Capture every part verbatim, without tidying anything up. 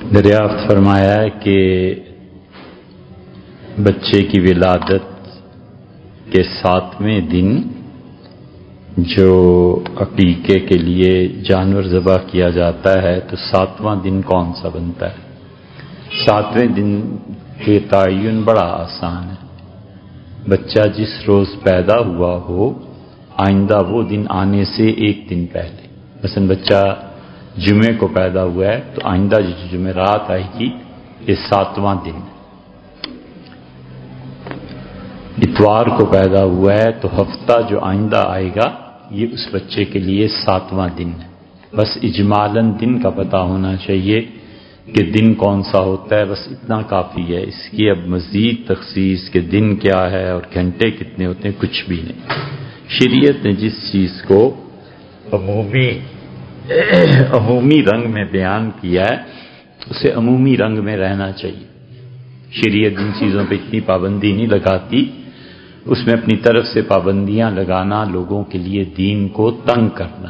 دریافت فرمایا ہے کہ بچے کی ولادت کے ساتویں دن جو عقیقے کے لیے جانور ذبح کیا جاتا ہے تو ساتواں دن کون سا بنتا ہے؟ ساتویں دن کے تعین بڑا آسان ہے. بچہ جس روز پیدا ہوا ہو آئندہ وہ دن آنے سے ایک دن پہلے، مثلا بچہ جمعے کو پیدا ہوا ہے تو آئندہ جو جمعرات آئے گی یہ ساتواں دن. اتوار کو پیدا ہوا ہے تو ہفتہ جو آئندہ آئے گا یہ اس بچے کے لیے ساتواں دن ہے. بس اجمالاً دن کا پتہ ہونا چاہیے کہ دن کون سا ہوتا ہے، بس اتنا کافی ہے. اس کی اب مزید تخصیص کہ دن کیا ہے اور گھنٹے کتنے ہوتے ہیں کچھ بھی نہیں. شریعت نے جس چیز کو عمومی عمومی رنگ میں بیان کیا ہے اسے عمومی رنگ میں رہنا چاہیے. شریعت جن چیزوں پہ اتنی پابندی نہیں لگاتی اس میں اپنی طرف سے پابندیاں لگانا لوگوں کے لیے دین کو تنگ کرنا.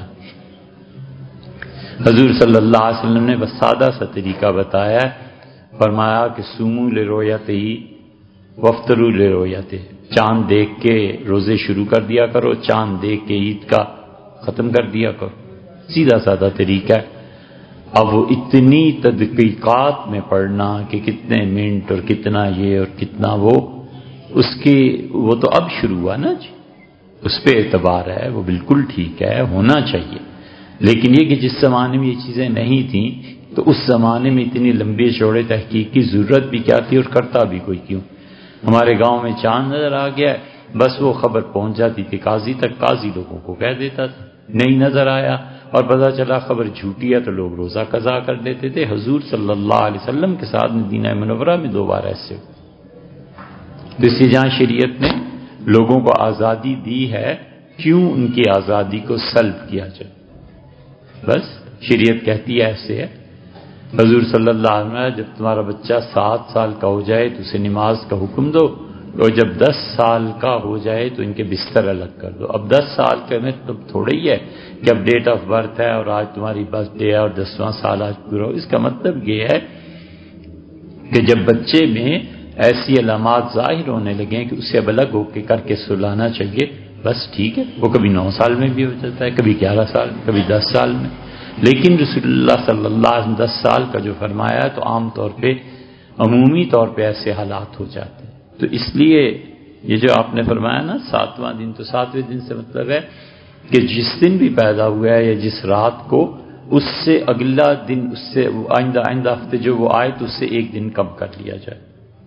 حضور صلی اللہ علیہ وسلم نے بس سادہ سا طریقہ بتایا ہے، فرمایا کہ سومو لرؤیتہ وافطروا لرؤیتہ، چاند دیکھ کے روزے شروع کر دیا کرو، چاند دیکھ کے عید کا ختم کر دیا کرو. سیدھا سادہ طریقہ ہے. اب وہ اتنی تدقیقات میں پڑھنا کہ کتنے منٹ اور کتنا یہ اور کتنا وہ، اس کی وہ تو اب شروع ہوا نا جی، اس پہ اعتبار ہے، وہ بالکل ٹھیک ہے، ہونا چاہیے. لیکن یہ کہ جس زمانے میں یہ چیزیں نہیں تھیں تو اس زمانے میں اتنی لمبے چوڑے تحقیق کی ضرورت بھی کیا تھی اور کرتا بھی کوئی کیوں. ہمارے گاؤں میں چاند نظر آ گیا ہے، بس وہ خبر پہنچ جاتی تھی قاضی تک، قاضی لوگوں کو کہہ دیتا تھا نہیں نظر آیا، اور پتہ چلا خبر جھوٹی ہے تو لوگ روزہ قضا کر دیتے تھے. حضور صلی اللہ علیہ وسلم کے ساتھ مدینہ منورہ میں دو بار ایسے ہو. اس لیے جہاں شریعت نے لوگوں کو آزادی دی ہے کیوں ان کی آزادی کو سلب کیا جائے؟ بس شریعت کہتی ہے ایسے ہے. حضور صلی اللہ علیہ وسلم جب تمہارا بچہ سات سال کا ہو جائے تو اسے نماز کا حکم دو، اور جب دس سال کا ہو جائے تو ان کے بستر الگ کر دو. اب دس سال کا مطلب تھوڑا ہی ہے کہ اب ڈیٹ آف برتھ ہے اور آج تمہاری برتھ ڈے ہے اور دسواں سال آج پورا ہو. اس کا مطلب یہ ہے کہ جب بچے میں ایسی علامات ظاہر ہونے لگیں کہ اسے اب الگ ہو کے کر کے سلانا چاہیے، بس ٹھیک ہے. وہ کبھی نو سال میں بھی ہو جاتا ہے، کبھی گیارہ سال میں، کبھی دس سال میں. لیکن رسول اللہ صلی اللہ علیہ وسلم دس سال کا جو فرمایا ہے تو عام طور پہ عمومی طور پہ ایسے حالات ہو جاتے ہیں. تو اس لیے یہ جو آپ نے فرمایا نا ساتواں دن، تو ساتویں دن سے مطلب ہے کہ جس دن بھی پیدا ہوا ہے یا جس رات کو، اس سے اگلا دن، اس سے آئندہ آئندہ ہفتے جو وہ آئے تو اس سے ایک دن کم کر لیا جائے.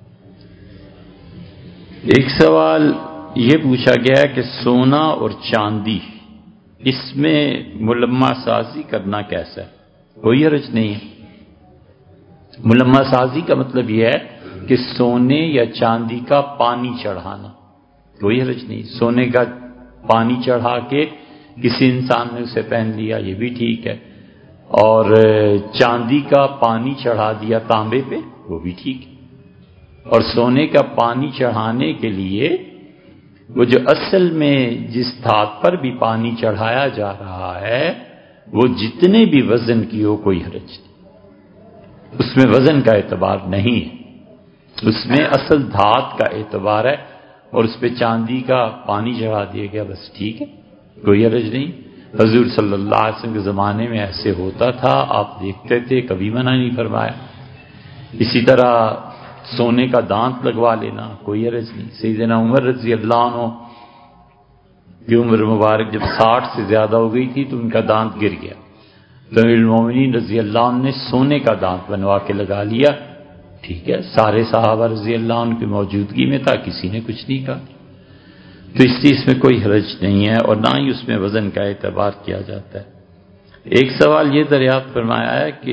ایک سوال یہ پوچھا گیا ہے کہ سونا اور چاندی اس میں ملمہ سازی کرنا کیسا ہے؟ کوئی حرج نہیں ہے. ملمہ سازی کا مطلب یہ ہے کہ سونے یا چاندی کا پانی چڑھانا، کوئی حرج نہیں. سونے کا پانی چڑھا کے کسی انسان نے اسے پہن لیا یہ بھی ٹھیک ہے، اور چاندی کا پانی چڑھا دیا تانبے پہ وہ بھی ٹھیک ہے. اور سونے کا پانی چڑھانے کے لیے وہ جو اصل میں جس دھات پر بھی پانی چڑھایا جا رہا ہے وہ جتنے بھی وزن کی ہو کوئی حرج نہیں، اس میں وزن کا اعتبار نہیں ہے، اس میں اصل دھات کا اعتبار ہے. اور اس پہ چاندی کا پانی چڑھا دیا گیا بس ٹھیک ہے، کوئی حرج نہیں. حضور صلی اللہ علیہ وسلم کے زمانے میں ایسے ہوتا تھا، آپ دیکھتے تھے، کبھی منع نہیں فرمایا. اسی طرح سونے کا دانت لگوا لینا کوئی حرج نہیں. سیدنا عمر رضی اللہ عنہ کی عمر مبارک جب ساٹھ سے زیادہ ہو گئی تھی تو ان کا دانت گر گیا، تو امیر المومنین رضی اللہ عنہ نے سونے کا دانت بنوا کے لگا لیا. ٹھیک ہے، سارے صحابہ رضی اللہ عنہ کی موجودگی میں تھا، کسی نے کچھ نہیں کہا. تو اس چیز میں کوئی حرج نہیں ہے اور نہ ہی اس میں وزن کا اعتبار کیا جاتا ہے. ایک سوال یہ دریافت فرمایا ہے کہ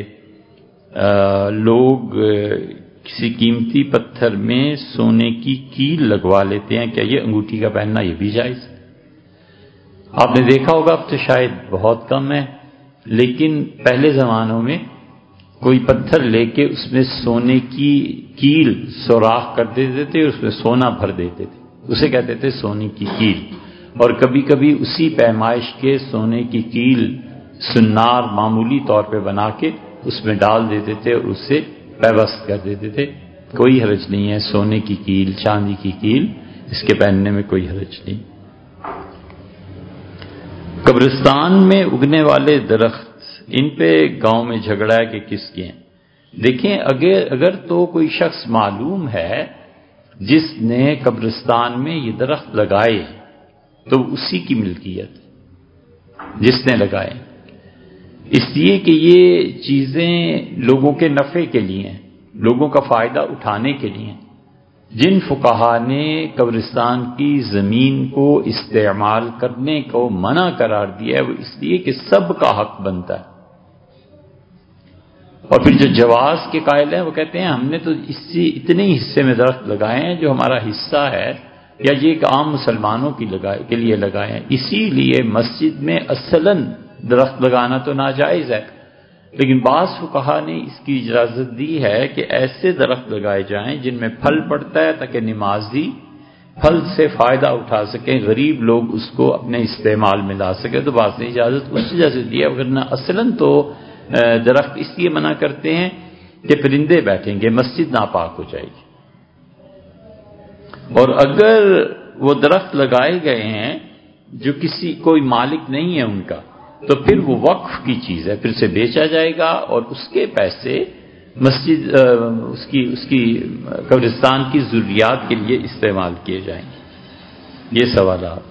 لوگ کسی قیمتی پتھر میں سونے کی کیل لگوا لیتے ہیں، کیا یہ انگوٹھی کا پہننا یہ بھی جائز؟ آپ نے دیکھا ہوگا اب تو شاید بہت کم ہے، لیکن پہلے زمانوں میں کوئی پتھر لے کے اس میں سونے کی کیل سوراخ کر دیتے تھے، اس میں سونا بھر دیتے تھے، اسے کہتے تھے سونے کی کیل. اور کبھی کبھی اسی پیمائش کے سونے کی کیل سنار معمولی طور پہ بنا کے اس میں ڈال دیتے تھے اور اس سے پیوست کر دیتے تھے. کوئی حرج نہیں ہے، سونے کی کیل، چاندی کی کیل، اس کے پہننے میں کوئی حرج نہیں. قبرستان میں اگنے والے درخت، ان پہ گاؤں میں جھگڑا ہے کہ کس کے ہیں. دیکھیں، اگر اگر تو کوئی شخص معلوم ہے جس نے قبرستان میں یہ درخت لگائے تو اسی کی ملکیت، جس نے لگائے، اس لیے کہ یہ چیزیں لوگوں کے نفع کے لیے ہیں، لوگوں کا فائدہ اٹھانے کے لیے ہیں. جن فقہا نے قبرستان کی زمین کو استعمال کرنے کو منع قرار دیا ہے وہ اس لیے کہ سب کا حق بنتا ہے. اور پھر جو جواز کے قائل ہیں وہ کہتے ہیں ہم نے تو اس سے اتنے ہی حصے میں درخت لگائے ہیں جو ہمارا حصہ ہے، یا یہ ایک عام مسلمانوں کی لگائے کے لیے لگائے ہیں. اسی لیے مسجد میں اصلاً درخت لگانا تو ناجائز ہے، لیکن بعض فقہا نے اس کی اجازت دی ہے کہ ایسے درخت لگائے جائیں جن میں پھل پڑتا ہے تاکہ نمازی پھل سے فائدہ اٹھا سکیں، غریب لوگ اس کو اپنے استعمال میں لا سکیں. تو بعض نے اجازت اس وجہ سے دی ہے، ورنہ اصلاً تو درخت اس لیے منع کرتے ہیں کہ پرندے بیٹھیں گے، مسجد ناپاک ہو جائے گی. اور اگر وہ درخت لگائے گئے ہیں جو کسی کوئی مالک نہیں ہے ان کا، تو پھر وہ وقف کی چیز ہے، پھر سے بیچا جائے گا اور اس کے پیسے مسجد اس کی اس کی قبرستان کی ضروریات کے لیے استعمال کیے جائیں گے. یہ سوالات.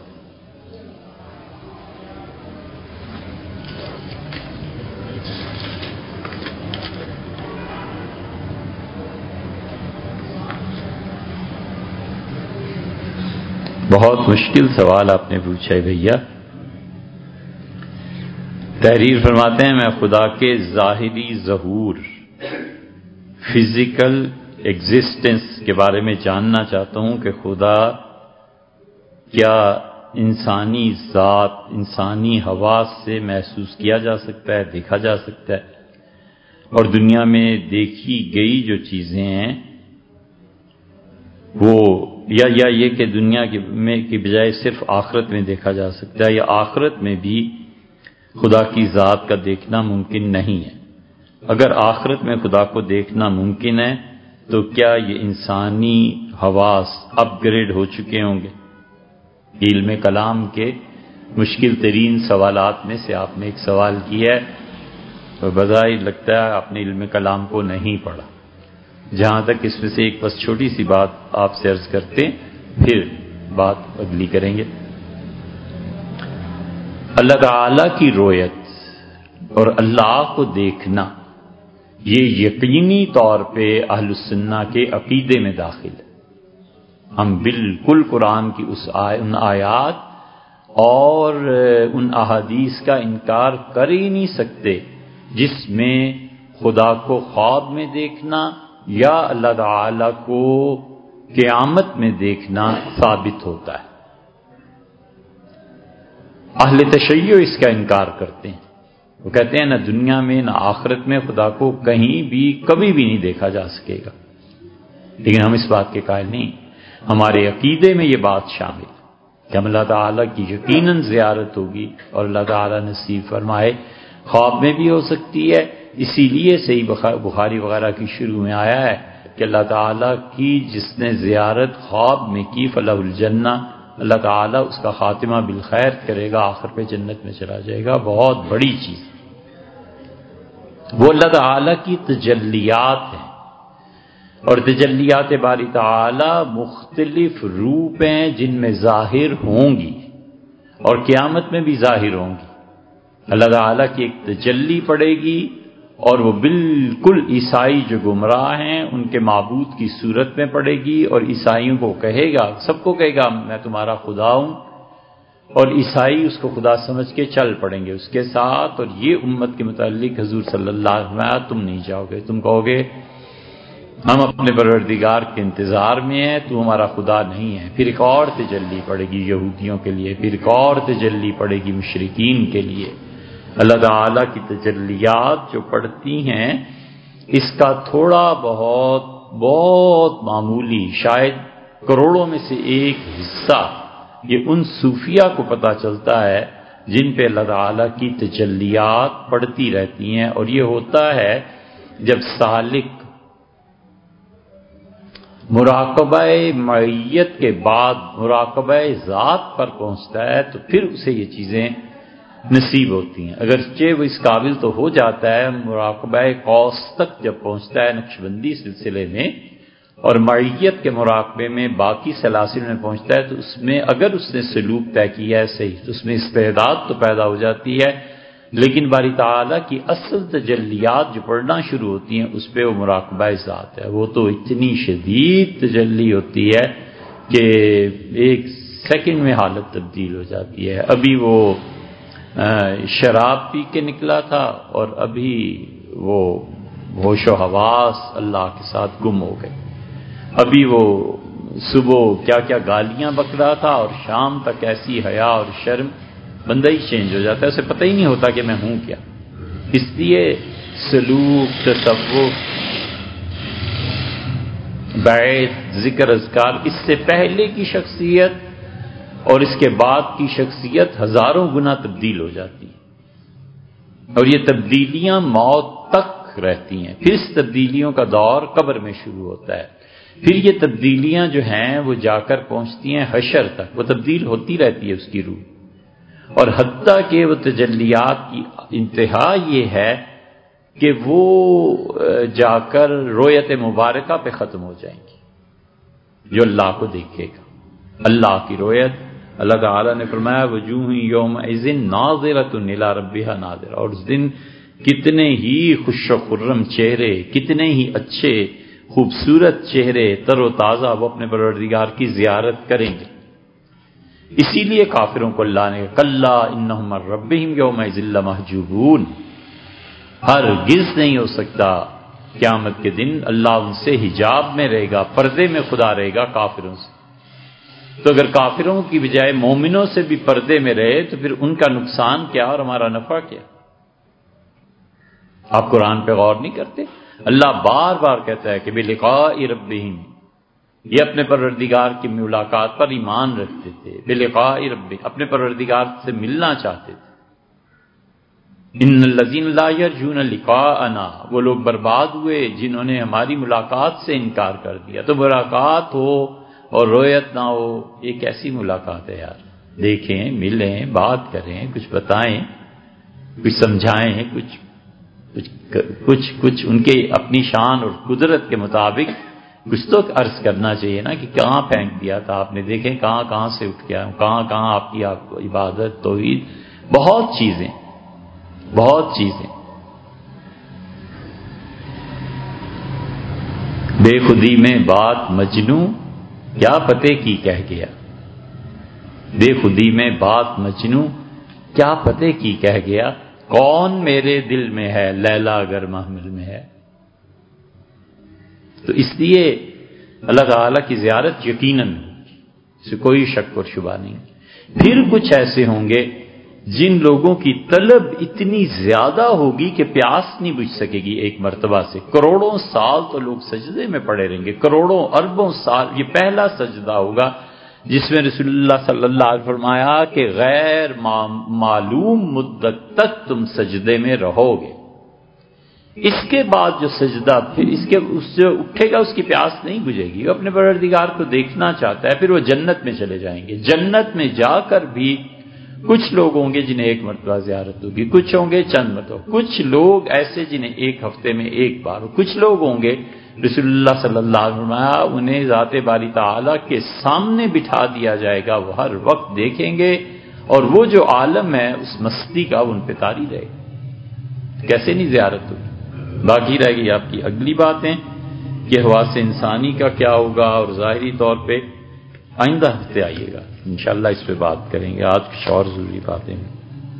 بہت مشکل سوال آپ نے پوچھا ہے بھیا. تحریر فرماتے ہیں میں خدا کے ظاہری ظہور، فزیکل ایگزسٹنس کے بارے میں جاننا چاہتا ہوں کہ خدا کیا انسانی ذات، انسانی حواس سے محسوس کیا جا سکتا ہے، دیکھا جا سکتا ہے، اور دنیا میں دیکھی گئی جو چیزیں ہیں وہ یا یا یہ کہ دنیا میں کی بجائے صرف آخرت میں دیکھا جا سکتا ہے، یا آخرت میں بھی خدا کی ذات کا دیکھنا ممکن نہیں ہے. اگر آخرت میں خدا کو دیکھنا ممکن ہے تو کیا یہ انسانی حواس اپ گریڈ ہو چکے ہوں گے؟ علم کلام کے مشکل ترین سوالات میں سے آپ نے ایک سوال کیا ہے، تو بظاہر لگتا ہے آپ نے علم کلام کو نہیں پڑھا. جہاں تک اس میں سے ایک بس چھوٹی سی بات آپ سے عرض کرتے پھر بات اگلی کریں گے. اللہ تعالی کی رؤیت اور اللہ کو دیکھنا یہ یقینی طور پہ اہل السنہ کے عقیدے میں داخل ہے. ہم بالکل قرآن کی اس آئے ان آیات اور ان احادیث کا انکار کر ہی نہیں سکتے جس میں خدا کو خواب میں دیکھنا یا اللہ تعالی کو قیامت میں دیکھنا ثابت ہوتا ہے. اہل تشیع اس کا انکار کرتے ہیں. وہ کہتے ہیں نہ دنیا میں نہ آخرت میں خدا کو کہیں بھی کبھی بھی نہیں دیکھا جا سکے گا. لیکن ہم اس بات کے قائل نہیں. ہمارے عقیدے میں یہ بات شامل کہ ہم اللہ تعالیٰ کی یقیناً زیارت ہوگی اور اللہ تعالیٰ نصیب فرمائے خواب میں بھی ہو سکتی ہے. اسی لیے صحیح بخاری وغیرہ کی شروع میں آیا ہے کہ اللہ تعالیٰ کی جس نے زیارت خواب میں کی فلہ الجنہ، اللہ تعالیٰ اس کا خاتمہ بالخیر کرے گا، آخر پہ جنت میں چلا جائے گا. بہت بڑی چیز وہ اللہ تعالیٰ کی تجلیات ہیں، اور تجلیات باری تعالیٰ مختلف روپ ہیں جن میں ظاہر ہوں گی اور قیامت میں بھی ظاہر ہوں گی. اللہ تعالیٰ کی ایک تجلی پڑے گی اور وہ بالکل عیسائی جو گمراہ ہیں ان کے معبود کی صورت میں پڑے گی، اور عیسائیوں کو کہے گا، سب کو کہے گا میں تمہارا خدا ہوں، اور عیسائی اس کو خدا سمجھ کے چل پڑیں گے اس کے ساتھ. اور یہ امت کے متعلق حضور صلی اللہ علیہ وسلم تم نہیں جاؤ گے، تم کہو گے ہم اپنے پروردگار کے انتظار میں ہیں، تو ہمارا خدا نہیں ہے. پھر ایک اور تجلی پڑے گی یہودیوں کے لیے، پھر ایک اور تجلی پڑے گی مشرکین کے لیے. اللہ تعالیٰ کی تجلیات جو پڑتی ہیں اس کا تھوڑا بہت بہت معمولی، شاید کروڑوں میں سے ایک حصہ یہ ان صوفیہ کو پتہ چلتا ہے جن پہ اللہ تعالیٰ کی تجلیات پڑتی رہتی ہیں، اور یہ ہوتا ہے جب سالک مراقبہ معیت کے بعد مراقبہ ذات پر پہنچتا ہے تو پھر اسے یہ چیزیں نصیب ہوتی ہیں۔ اگرچہ وہ اس قابل تو ہو جاتا ہے، مراقبہ قوس تک جب پہنچتا ہے نقشبندی سلسلے میں اور معیت کے مراقبے میں باقی سلاسل میں پہنچتا ہے، تو اس میں اگر اس نے سلوک طے کیا ہے صحیح تو اس میں استعداد تو پیدا ہو جاتی ہے، لیکن باری تعالیٰ کی اصل تجلیات جو پڑھنا شروع ہوتی ہیں اس پہ وہ مراقبہ ذات ہے، وہ تو اتنی شدید تجلی ہوتی ہے کہ ایک سیکنڈ میں حالت تبدیل ہو جاتی ہے۔ ابھی وہ شراب پی کے نکلا تھا اور ابھی وہ ہوش و حواس اللہ کے ساتھ گم ہو گئے، ابھی وہ صبح کیا کیا گالیاں بک رہا تھا اور شام تک ایسی حیا اور شرم، بندہ ہی چینج ہو جاتا ہے، اسے پتہ ہی نہیں ہوتا کہ میں ہوں کیا۔ اس لیے سلوک، تصوف، بیعت، ذکر، اذکار، اس سے پہلے کی شخصیت اور اس کے بعد کی شخصیت ہزاروں گنا تبدیل ہو جاتی ہے، اور یہ تبدیلیاں موت تک رہتی ہیں۔ پھر اس تبدیلیوں کا دور قبر میں شروع ہوتا ہے، پھر یہ تبدیلیاں جو ہیں وہ جا کر پہنچتی ہیں حشر تک، وہ تبدیل ہوتی رہتی ہے اس کی روح، اور حتیٰ کہ وہ تجلیات کی انتہا یہ ہے کہ وہ جا کر رویت مبارکہ پہ ختم ہو جائیں گی، جو اللہ کو دیکھے گا، اللہ کی رویت۔ اللہ تعالیٰ نے فرمایا وجوہ یومئذ ناظرۃ الی ربہا ناظرہ، اور اس دن کتنے ہی خوش و خرم چہرے، کتنے ہی اچھے خوبصورت چہرے تر و تازہ وہ اپنے پروردگار کی زیارت کریں گے۔ اسی لیے کافروں کو اللہ نے کلا انہم عن ربہم یومئذ لمحجوبون، ہرگز نہیں ہو سکتا قیامت کے دن اللہ ان سے حجاب میں رہے گا، پردے میں خدا رہے گا کافروں سے۔ تو اگر کافروں کی بجائے مومنوں سے بھی پردے میں رہے تو پھر ان کا نقصان کیا اور ہمارا نفع کیا؟ آپ قرآن پہ غور نہیں کرتے؟ اللہ بار بار کہتا ہے کہ بلقاء ربہم، یہ اپنے پروردگار کی ملاقات پر ایمان رکھتے تھے، بلقاء ربہم، اپنے پروردگار سے ملنا چاہتے تھے۔ ان الذین لا یرجون لقاءنا، وہ لوگ برباد ہوئے جنہوں نے ہماری ملاقات سے انکار کر دیا۔ تو ملاقات ہو اور رویت نہ ہو، یہ کیسی ملاقات ہے یار؟ دیکھیں، ملیں، بات کریں، کچھ بتائیں، کچھ سمجھائیں، کچھ کچھ کچھ کچھ ان کے اپنی شان اور قدرت کے مطابق کچھ تو عرض کرنا چاہیے نا، کہ کہاں پھینک دیا تھا آپ نے، دیکھیں کہاں کہاں سے اٹھ گیا، کہاں کہاں آپ کی عبادت، توحید، بہت چیزیں بہت چیزیں بے خودی میں بات مجنو کیا پتے کی کہہ گیا، بے خودی میں بات مجنو کیا پتے کی کہہ گیا، کون میرے دل میں ہے لیلا اگر محمل میں ہے۔ تو اس لیے اللہ تعالیٰ کی زیارت یقیناً، اس سے کوئی شک اور شبہ نہیں۔ پھر کچھ ایسے ہوں گے جن لوگوں کی طلب اتنی زیادہ ہوگی کہ پیاس نہیں بجھ سکے گی ایک مرتبہ سے، کروڑوں سال تو لوگ سجدے میں پڑے رہیں گے، کروڑوں اربوں سال۔ یہ پہلا سجدہ ہوگا جس میں رسول اللہ صلی اللہ علیہ وسلم فرمایا کہ غیر معلوم مدت تک تم سجدے میں رہو گے۔ اس کے بعد جو سجدہ پھر اس کے اس سے اٹھے گا، اس کی پیاس نہیں بجھے گی، وہ اپنے پروردگار کو دیکھنا چاہتا ہے، پھر وہ جنت میں چلے جائیں گے۔ جنت میں جا کر بھی کچھ لوگ ہوں گے جنہیں ایک مرتبہ زیارت ہوگی، کچھ ہوں گے چند مرتبہ، کچھ لوگ ایسے جنہیں ایک ہفتے میں ایک بار، کچھ لوگ ہوں گے رسول اللہ صلی اللہ علیہ وسلم انہیں ذات باری تعالیٰ کے سامنے بٹھا دیا جائے گا، وہ ہر وقت دیکھیں گے، اور وہ جو عالم ہے اس مستی کا ان پہ طاری رہے گا۔ کیسے نہیں زیارت ہوگی؟ باقی رہ گئی آپ کی اگلی باتیں کہ حواس انسانی کا کیا ہوگا، اور ظاہری طور پہ آئندہ ہفتے آئیے گا انشاءاللہ اس پہ بات کریں گے۔ آج کچھ اور ضروری باتیں ہیں۔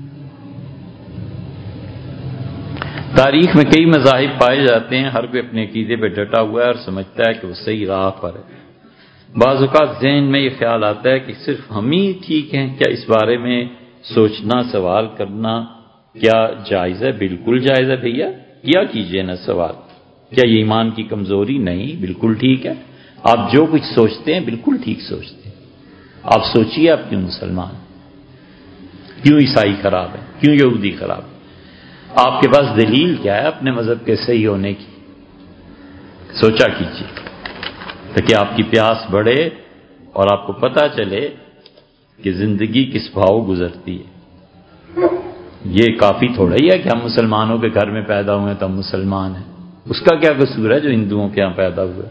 تاریخ میں کئی مذاہب پائے جاتے ہیں، ہر کوئی اپنے عقیدے پہ ڈٹا ہوا ہے اور سمجھتا ہے کہ وہ صحیح راہ پر ہے۔ بعض اوقات ذہن میں یہ خیال آتا ہے کہ صرف ہم ہی ٹھیک ہیں کیا؟ اس بارے میں سوچنا، سوال کرنا کیا جائز ہے؟ بالکل جائز ہے بھیا، کیا کیجئے نا سوال۔ کیا یہ ایمان کی کمزوری نہیں؟ بالکل ٹھیک ہے، آپ جو کچھ سوچتے ہیں بالکل ٹھیک سوچتے ہیں، آپ سوچیے آپ کیوں مسلمان۔ کیوں عیسائی خراب ہے، کیوں یہودی خراب ہے؟ آپ کے پاس دلیل کیا ہے اپنے مذہب کے صحیح ہونے کی؟ سوچا کیجیے تاکہ آپ کی پیاس بڑھے اور آپ کو پتہ چلے کہ زندگی کس بھاؤ گزرتی ہے۔ یہ کافی تھوڑا ہی ہے کہ ہم مسلمانوں کے گھر میں پیدا ہوئے تو ہم مسلمان ہیں، اس کا کیا قصور ہے جو ہندوؤں کے یہاں پیدا ہوئے؟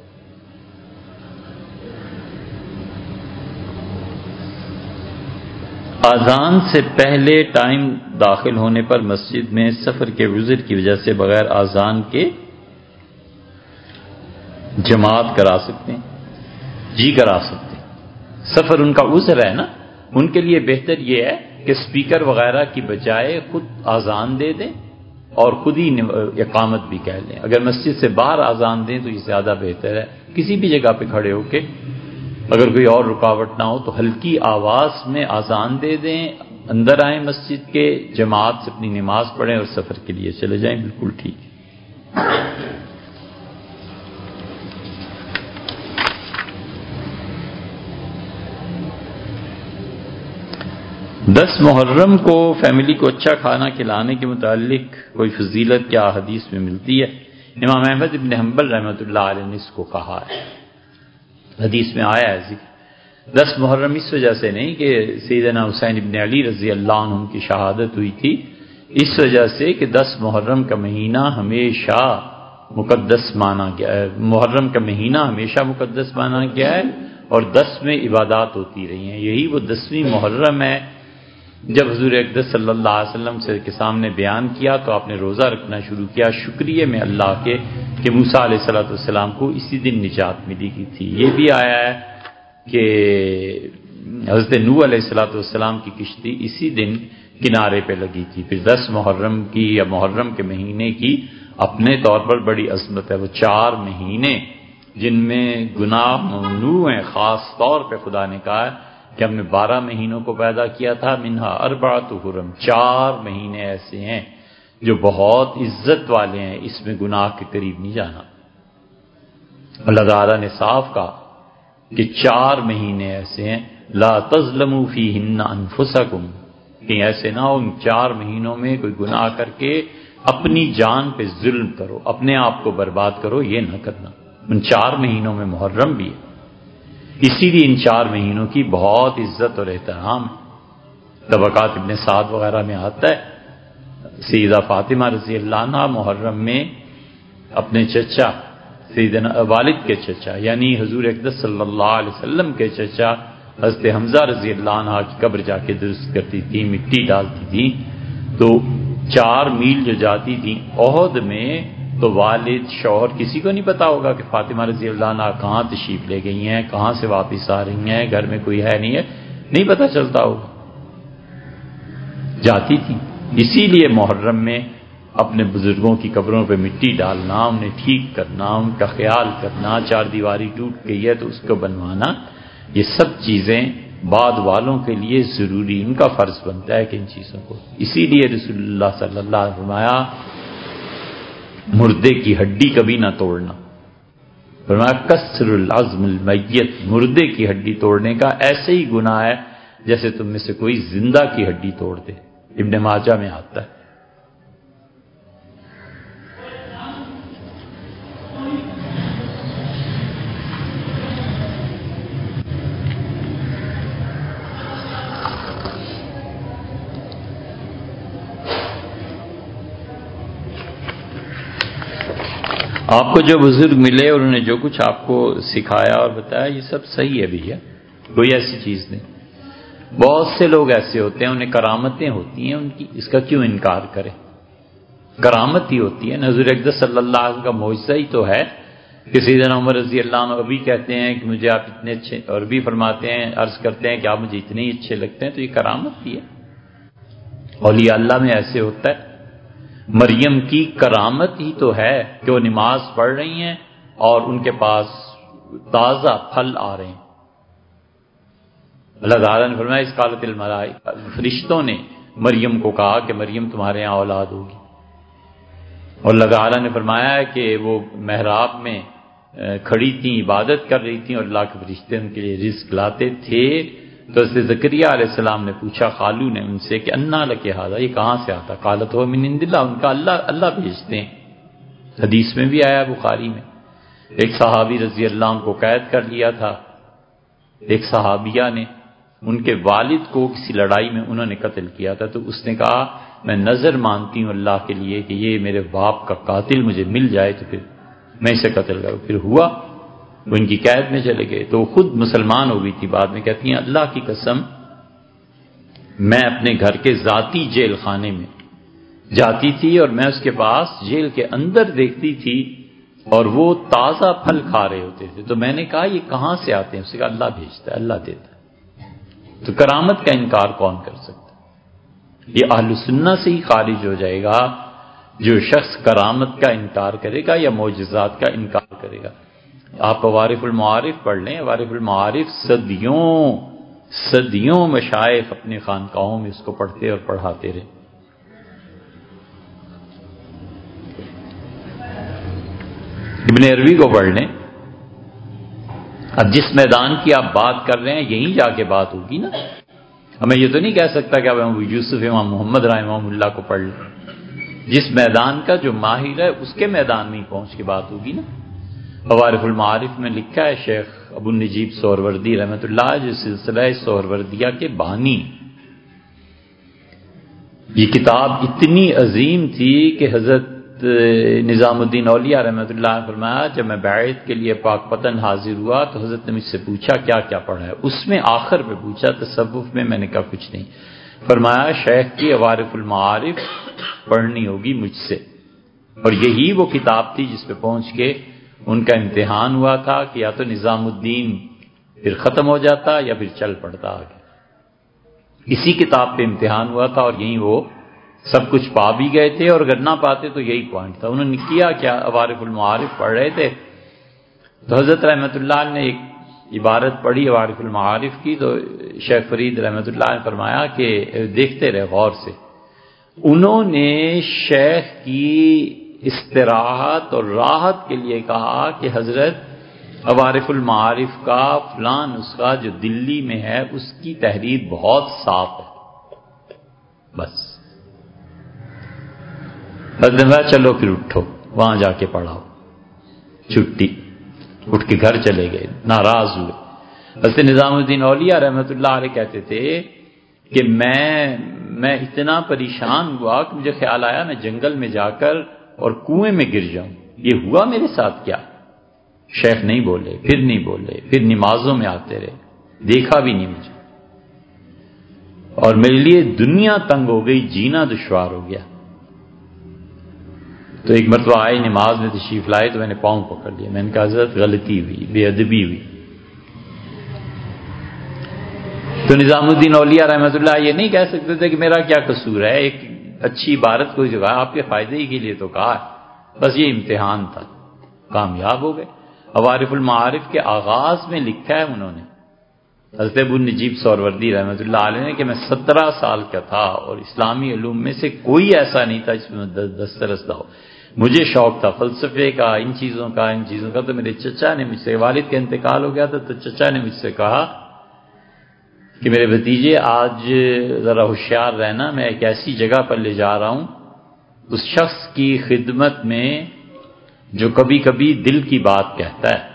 اذان سے پہلے ٹائم داخل ہونے پر مسجد میں سفر کے عذر کی وجہ سے بغیر اذان کے جماعت کرا سکتے ہیں؟ جی کرا سکتے ہیں۔ سفر ان کا عذر ہے نا، ان کے لیے بہتر یہ ہے کہ اسپیکر وغیرہ کی بجائے خود اذان دے دیں اور خود ہی اقامت بھی کہہ لیں۔ اگر مسجد سے باہر اذان دیں تو یہ زیادہ بہتر ہے، کسی بھی جگہ پہ کھڑے ہو کے، اگر کوئی اور رکاوٹ نہ ہو تو ہلکی آواز میں اذان دے دیں، اندر آئیں مسجد کے، جماعت سے اپنی نماز پڑھیں اور سفر کے لیے چلے جائیں، بالکل ٹھیک ہے۔ دس محرم کو فیملی کو اچھا کھانا کھلانے کے متعلق کوئی فضیلت کیا حدیث میں ملتی ہے؟ امام احمد بن حنبل رحمۃ اللہ علیہ نے اس کو کہا ہے، حدیث میں آیا ہے ذکر۔ دس محرم اس وجہ سے نہیں کہ سیدنا حسین ابن علی رضی اللہ عنہ کی شہادت ہوئی تھی، اس وجہ سے کہ دس محرم کا مہینہ ہمیشہ مقدس مانا گیا ہے، محرم کا مہینہ ہمیشہ مقدس مانا گیا ہے اور دس میں عبادات ہوتی رہی ہیں۔ یہی وہ دسویں محرم ہے جب حضور اقدس صلی اللہ علیہ وسلم سے کے سامنے بیان کیا تو آپ نے روزہ رکھنا شروع کیا، شکریہ میں اللہ کے کہ موسیٰ علیہ الصلوۃ والسلام کو اسی دن نجات ملی کی تھی۔ یہ بھی آیا ہے کہ حضرت نوح علیہ الصلوۃ والسلام کی کشتی اسی دن کنارے پہ لگی تھی۔ پھر دس محرم کی یا محرم کے مہینے کی اپنے طور پر بڑی عظمت ہے، وہ چار مہینے جن میں گناہ ممنوع ہیں، خاص طور پہ خدا نے کہا ہے کہ ہم نے بارہ مہینوں کو پیدا کیا تھا، منہا اربعۃ حرم، چار مہینے ایسے ہیں جو بہت عزت والے ہیں، اس میں گناہ کے قریب نہیں جانا۔ اللہ تعالیٰ نے صاف کہا کہ چار مہینے ایسے ہیں لا تظلموا فیہن انفسکم، کہ ایسے نہ ہو ان چار مہینوں میں کوئی گناہ کر کے اپنی جان پہ ظلم کرو، اپنے آپ کو برباد کرو، یہ نہ کرنا۔ ان چار مہینوں میں محرم بھی ہے، اسی لیے ان چار مہینوں کی بہت عزت اور احترام ہے۔ طبقات ابن سعد وغیرہ میں آتا ہے سیدہ فاطمہ رضی اللہ عنہ محرم میں اپنے چچا سیدنا والد کے چچا یعنی حضور اقدس صلی اللہ علیہ وسلم کے چچا حضرت حمزہ رضی اللہ عنہ کی قبر جا کے درست کرتی تھی، مٹی ڈالتی تھی، تو چار میل جو جاتی تھی احد میں، تو والد شوہر کسی کو نہیں پتا ہوگا کہ فاطمہ رضی اللہ عنہ کہاں تشریف لے گئی ہیں، کہاں سے واپس آ رہی ہیں، گھر میں کوئی ہے نہیں ہے، نہیں پتا چلتا ہوگا، جاتی تھی۔ اسی لیے محرم میں اپنے بزرگوں کی قبروں پہ مٹی ڈالنا، انہیں ٹھیک کرنا، ان کا خیال کرنا، چار دیواری ٹوٹ گئی ہے تو اس کو بنوانا، یہ سب چیزیں بعد والوں کے لیے ضروری، ان کا فرض بنتا ہے کہ ان چیزوں کو، اسی لیے رسول اللہ صلی اللہ علیہ وسلم نے فرمایا مردے کی ہڈی کبھی نہ توڑنا، فرمایا کسر العظم المیت، مردے کی ہڈی توڑنے کا ایسے ہی گناہ ہے جیسے تم میں سے کوئی زندہ کی ہڈی توڑ دے، ابن ماجہ میں آتا ہے۔ آپ کو جو بزرگ ملے اور انہوں نے جو کچھ آپ کو سکھایا اور بتایا یہ سب صحیح ہے بھیا، کوئی ایسی چیز نہیں۔ بہت سے لوگ ایسے ہوتے ہیں انہیں کرامتیں ہوتی ہیں ان کی، اس کا کیوں انکار کرے؟ کرامت ہی ہوتی ہے، حضور اقدس صلی اللہ علیہ وسلم کا معجزہ ہی تو ہے کہ سیدنا عمر رضی اللہ عنہ ابھی کہتے ہیں کہ مجھے آپ اتنے اچھے، اور بھی فرماتے ہیں عرض کرتے ہیں کہ آپ مجھے اتنے ہی اچھے لگتے ہیں، تو یہ کرامت ہی ہے۔ اولیاء اللہ میں ایسے ہوتا ہے۔ مریم کی کرامت ہی تو ہے کہ وہ نماز پڑھ رہی ہیں اور ان کے پاس تازہ پھل آ رہے ہیں۔ اللہ تعالیٰ نے فرمایا اس قالت الملائکہ، فرشتوں نے مریم کو کہا کہ مریم تمہارے یہاں اولاد ہوگی، اور اللہ تعالیٰ نے فرمایا کہ وہ محراب میں کھڑی تھیں، عبادت کر رہی تھیں اور اللہ کے فرشتے ان کے لیے رزق لاتے تھے، تو حضرت زکریا علیہ السلام نے پوچھا خالو نے ان سے کہ انا لک ھذا، یہ کہاں سے آتا؟ قالت هو من عند اللہ، ان کا اللہ اللہ بھیجتے ہیں۔ حدیث میں بھی آیا بخاری میں، ایک صحابی رضی اللہ عنہ کو قید کر لیا تھا، ایک صحابیہ نے، ان کے والد کو کسی لڑائی میں انہوں نے قتل کیا تھا، تو اس نے کہا میں نظر مانتی ہوں اللہ کے لیے کہ یہ میرے باپ کا قاتل مجھے مل جائے تو پھر میں اسے قتل کروں۔ پھر ہوا، وہ ان کی قید میں چلے گئے، تو وہ خود مسلمان ہو گئی تھی، بعد میں کہتی ہیں اللہ کی قسم میں اپنے گھر کے ذاتی جیل خانے میں جاتی تھی اور میں اس کے پاس جیل کے اندر دیکھتی تھی اور وہ تازہ پھل کھا رہے ہوتے تھے، تو میں نے کہا یہ کہاں سے آتے ہیں؟ اس نے کہا اللہ بھیجتا ہے، اللہ دیتا ہے۔ تو کرامت کا انکار کون کر سکتا؟ یہ اہل سنہ سے ہی خارج ہو جائے گا جو شخص کرامت کا انکار کرے گا یا معجزات کا انکار کرے گا۔ آپ عوارف المعارف پڑھ لیں، عوارف المعارف صدیوں صدیوں مشائخ اپنے خانقاہوں میں اس کو پڑھتے اور پڑھاتے رہے۔ ابن عربی کو پڑھ لیں۔ اب جس میدان کی آپ بات کر رہے ہیں یہیں جا کے بات ہوگی نا، ہمیں یہ تو نہیں کہہ سکتا کہ اب ابو یوسف امام محمد رحمہ اللہ کو پڑھ لیں۔ جس میدان کا جو ماہر ہے اس کے میدان میں ہی پہنچ کے بات ہوگی نا۔ عوارف المعارف میں لکھا ہے شیخ ابو النجیب سہروردی رحمۃ اللہ جو سلسلہ سہروردیہ کے بانی، یہ کتاب اتنی عظیم تھی کہ حضرت نظام الدین اولیاء رحمۃ اللہ نے فرمایا جب میں بیعت کے لیے پاک پتن حاضر ہوا تو حضرت نے مجھ سے پوچھا کیا کیا پڑھا ہے، اس میں آخر پہ پوچھا تصوف میں، میں نے کہا کچھ نہیں، فرمایا شیخ کی عوارف المعارف پڑھنی ہوگی مجھ سے، اور یہی وہ کتاب تھی جس پہ پہنچ کے ان کا امتحان ہوا تھا کہ یا تو نظام الدین پھر ختم ہو جاتا یا پھر چل پڑتا آگے۔ اسی کتاب پہ امتحان ہوا تھا اور یہی وہ سب کچھ پا بھی گئے تھے، اور اگر نہ پاتے تو یہی پوائنٹ تھا۔ انہوں نے کیا کیا، عوارف المعارف پڑھ رہے تھے تو حضرت رحمۃ اللہ نے ایک عبارت پڑھی عوارف المعارف کی، تو شیخ فرید رحمۃ اللہ نے فرمایا کہ دیکھتے رہے غور سے، انہوں نے شیخ کی استراحت اور راحت کے لیے کہا کہ حضرت عوارف المعارف کا فلاں نسخہ جو دلی میں ہے اس کی تحریر بہت صاف ہے، بس حضرت چلو پھر اٹھو وہاں جا کے پڑھاؤ، چھٹی، اٹھ کے گھر چلے گئے، ناراض ہوئے۔ حضرت نظام الدین اولیاء رحمۃ اللہ علیہ کہتے تھے کہ میں میں اتنا پریشان ہوا کہ مجھے خیال آیا میں جنگل میں جا کر اور کنویں میں گر جاؤں، یہ ہوا میرے ساتھ کیا؟ شیخ نہیں بولے، پھر نہیں بولے، پھر نمازوں میں آتے رہے، دیکھا بھی نہیں مجھے، اور میرے لیے دنیا تنگ ہو گئی، جینا دشوار ہو گیا۔ تو ایک مرتبہ آئے نماز میں تشریف لائے تو میں نے پاؤں پکڑ لیا، میں نے کہا حضرت غلطی ہوئی، بے ادبی ہوئی۔ تو نظام الدین اولیاء رحمۃ اللہ یہ نہیں کہہ سکتے تھے کہ میرا کیا قصور ہے، ایک اچھی عبارت کو جو کہا آپ کے فائدے ہی کے لیے تو کہا، بس یہ امتحان تھا، کامیاب ہو گئے۔ عوارف المعارف کے آغاز میں لکھا ہے انہوں نے حضرت ابو النجیب سہروردی رحمۃ اللہ علیہ نے کہ میں سترہ سال کا تھا اور اسلامی علوم میں سے کوئی ایسا نہیں تھا جس میں دسترس نہ ہو، مجھے شوق تھا فلسفے کا، ان چیزوں کا ان چیزوں کا، تو میرے چچا نے مجھ سے، والد کا انتقال ہو گیا تھا تو چچا نے مجھ سے کہا کہ میرے بھتیجے آج ذرا ہوشیار رہنا، میں ایک ایسی جگہ پر لے جا رہا ہوں اس شخص کی خدمت میں جو کبھی کبھی دل کی بات کہتا ہے۔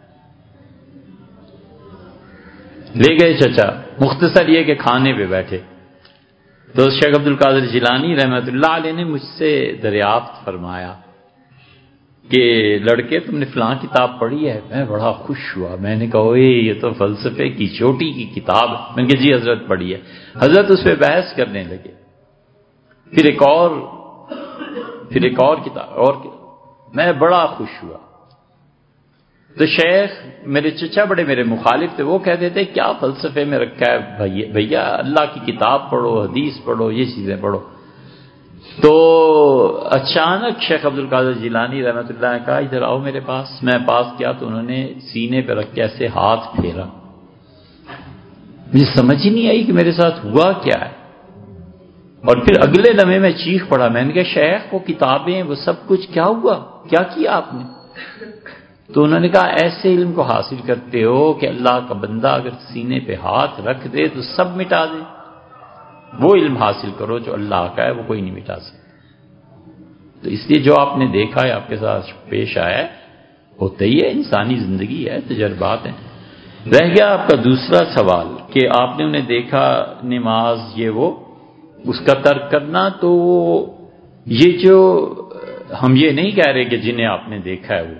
لے گئے چچا، مختصر یہ کہ کھانے پہ بیٹھے تو شیخ عبد القادر جیلانی رحمۃ اللہ علیہ نے مجھ سے دریافت فرمایا کہ لڑکے تم نے فلاں کتاب پڑھی ہے؟ میں بڑا خوش ہوا، میں نے کہا اوئے یہ تو فلسفے کی چوٹی کی کتاب ہے۔ میں نے کہا جی حضرت پڑھی ہے۔ حضرت اس پہ بحث کرنے لگے، پھر ایک اور پھر ایک اور کتاب، اور میں بڑا خوش ہوا۔ تو شیخ میرے چچا بڑے میرے مخالف تھے، وہ کہتے تھے کیا فلسفے میں رکھا ہے بھیا، اللہ کی کتاب پڑھو، حدیث پڑھو، یہ چیزیں پڑھو۔ تو اچانک شیخ عبد القادر جیلانی رحمۃ اللہ نے کہا ادھر آؤ میرے پاس، میں پاس کیا تو انہوں نے سینے پہ رکھ کے ایسے ہاتھ پھیرا، مجھے سمجھ ہی نہیں آئی کہ میرے ساتھ ہوا کیا ہے، اور پھر اگلے لمحے میں چیخ پڑا، میں نے کہا شیخ وہ کتابیں وہ سب کچھ کیا ہوا، کیا کیا آپ نے؟ تو انہوں نے کہا ایسے علم کو حاصل کرتے ہو کہ اللہ کا بندہ اگر سینے پہ ہاتھ رکھ دے تو سب مٹا دے، وہ علم حاصل کرو جو اللہ کا ہے، وہ کوئی نہیں مٹا سکتا۔ تو اس لیے جو آپ نے دیکھا ہے، آپ کے ساتھ پیش آیا ہے، ہوتا ہی ہے، انسانی زندگی ہے، تجربات ہیں۔ رہ گیا آپ کا دوسرا سوال کہ آپ نے انہیں دیکھا نماز یہ وہ اس کا ترک کرنا، تو یہ جو ہم یہ نہیں کہہ رہے کہ جنہیں آپ نے دیکھا ہے وہ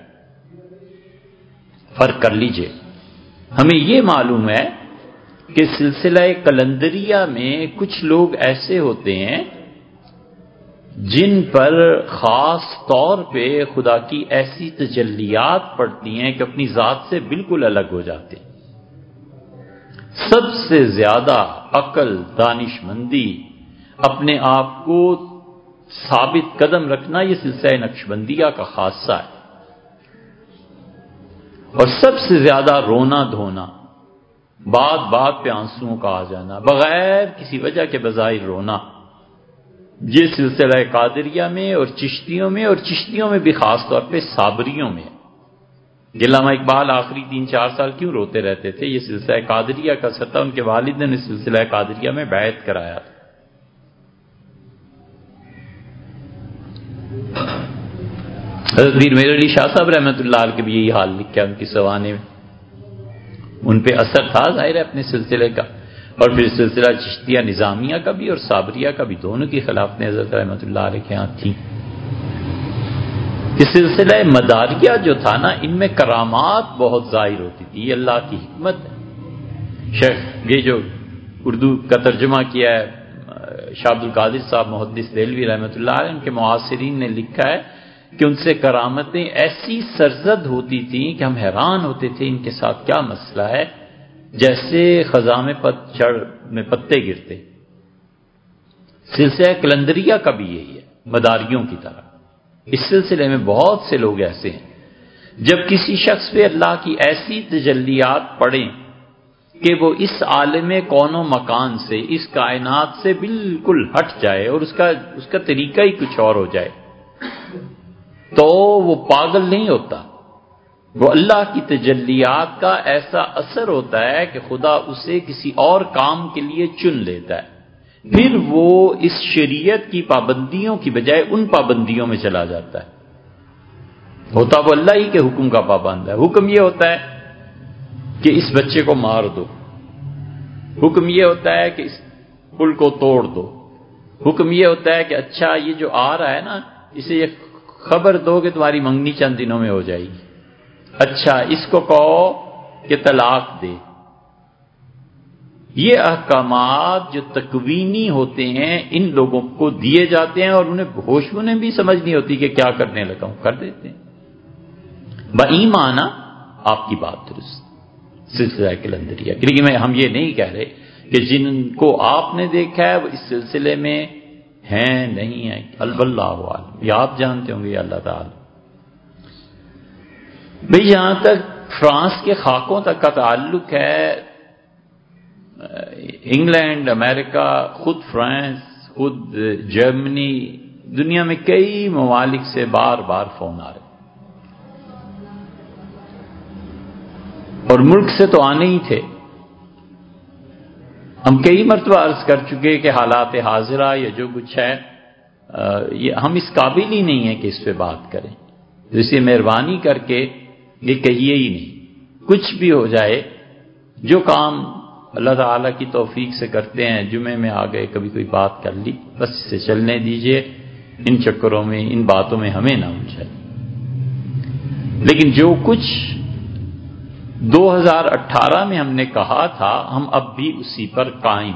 فرق کر لیجئے، ہمیں یہ معلوم ہے کہ سلسلہ کلندریہ میں کچھ لوگ ایسے ہوتے ہیں جن پر خاص طور پہ خدا کی ایسی تجلیات پڑتی ہیں کہ اپنی ذات سے بالکل الگ ہو جاتے ہیں۔ سب سے زیادہ عقل، دانش مندی، اپنے آپ کو ثابت قدم رکھنا، یہ سلسلہ نقشبندیہ کا خاصہ ہے۔ اور سب سے زیادہ رونا دھونا، بات بات پہ آنسوؤں کا آ جانا، بغیر کسی وجہ کے بظاہر رونا، یہ سلسلہ قادریہ میں اور چشتیوں میں، اور چشتیوں میں بھی خاص طور پہ صابریوں میں۔ علامہ اقبال آخری تین چار سال کیوں روتے رہتے تھے؟ یہ سلسلہ قادریہ کا اثر تھا، ان کے والد نے سلسلہ قادریہ میں بیعت کرایا تھا۔ حضرت میر میر علی شاہ صاحب رحمۃ اللہ علیہ کے بھی یہی حال لکھا ہے ان کی سوانے میں، ان پہ اثر تھا ظاہر ہے اپنے سلسلے کا، اور پھر سلسلہ چشتیہ نظامیہ کا بھی اور صابریہ کا بھی، دونوں کی خلافت حضرت رحمۃ اللہ علیہ کے ہاں تھی۔ یہ سلسلہ مداریہ جو تھا نا، ان میں کرامات بہت ظاہر ہوتی تھی، یہ اللہ کی حکمت ہے۔ شیخ یہ جو اردو کا ترجمہ کیا ہے شاہ عبد القادر صاحب محدث دہلوی رحمۃ اللہ علیہ، ان کے معاصرین نے لکھا ہے کہ ان سے کرامتیں ایسی سرزد ہوتی تھیں کہ ہم حیران ہوتے تھے ان کے ساتھ کیا مسئلہ ہے، جیسے خزاں میں پتجھڑ میں پتے گرتے۔ سلسلہ کلندریہ کا بھی یہی ہے، مداریوں کی طرح۔ اس سلسلے میں بہت سے لوگ ایسے ہیں، جب کسی شخص پہ اللہ کی ایسی تجلیات پڑیں کہ وہ اس عالم کون و مکان سے، اس کائنات سے بالکل ہٹ جائے اور اس کا اس کا طریقہ ہی کچھ اور ہو جائے، تو وہ پاگل نہیں ہوتا، وہ اللہ کی تجلیات کا ایسا اثر ہوتا ہے کہ خدا اسے کسی اور کام کے لیے چن لیتا ہے، پھر وہ اس شریعت کی پابندیوں کی بجائے ان پابندیوں میں چلا جاتا ہے۔ ہوتا وہ اللہ ہی کے حکم کا پابند ہے۔ حکم یہ ہوتا ہے کہ اس بچے کو مار دو، حکم یہ ہوتا ہے کہ اس پل کو توڑ دو، حکم یہ ہوتا ہے کہ اچھا یہ جو آ رہا ہے نا، اسے یہ خبر دو کہ تمہاری منگنی چند دنوں میں ہو جائے گی، اچھا اس کو کہو کہ طلاق دے۔ یہ احکامات جو تکوینی ہوتے ہیں ان لوگوں کو دیے جاتے ہیں، اور انہیں ہوش انہیں بھی سمجھ نہیں ہوتی کہ کیا کرنے لگا ہوں، کر دیتے ہیں۔ بایمانہ آپ کی بات درست، سلسلہ کلندریہ، لیکن میں ہم یہ نہیں کہہ رہے کہ جن کو آپ نے دیکھا ہے وہ اس سلسلے میں ہیں نہیں ہیں، اللہ عالم، یہ آپ جانتے ہوں گے یا اللہ تعالی۔ بھئی جہاں تک فرانس کے خاکوں تک کا تعلق ہے، انگلینڈ، امریکہ، خود فرانس، خود جرمنی، دنیا میں کئی ممالک سے بار بار فون آ رہے، اور ملک سے تو آنے ہی تھے۔ ہم کئی مرتبہ عرض کر چکے کہ حالات حاضرہ یا جو کچھ ہے، یہ ہم اس قابل ہی نہیں ہیں کہ اس پہ بات کریں، اسے مہربانی کر کے یہ کہیے ہی نہیں، کچھ بھی ہو جائے، جو کام اللہ تعالیٰ کی توفیق سے کرتے ہیں، جمعے میں آ گئے، کبھی کوئی بات کر لی، بس اسے چلنے دیجئے، ان چکروں میں، ان باتوں میں ہمیں نہ الجھائے۔ لیکن جو کچھ دو ہزار اٹھارہ میں ہم نے کہا تھا، ہم اب بھی اسی پر قائم۔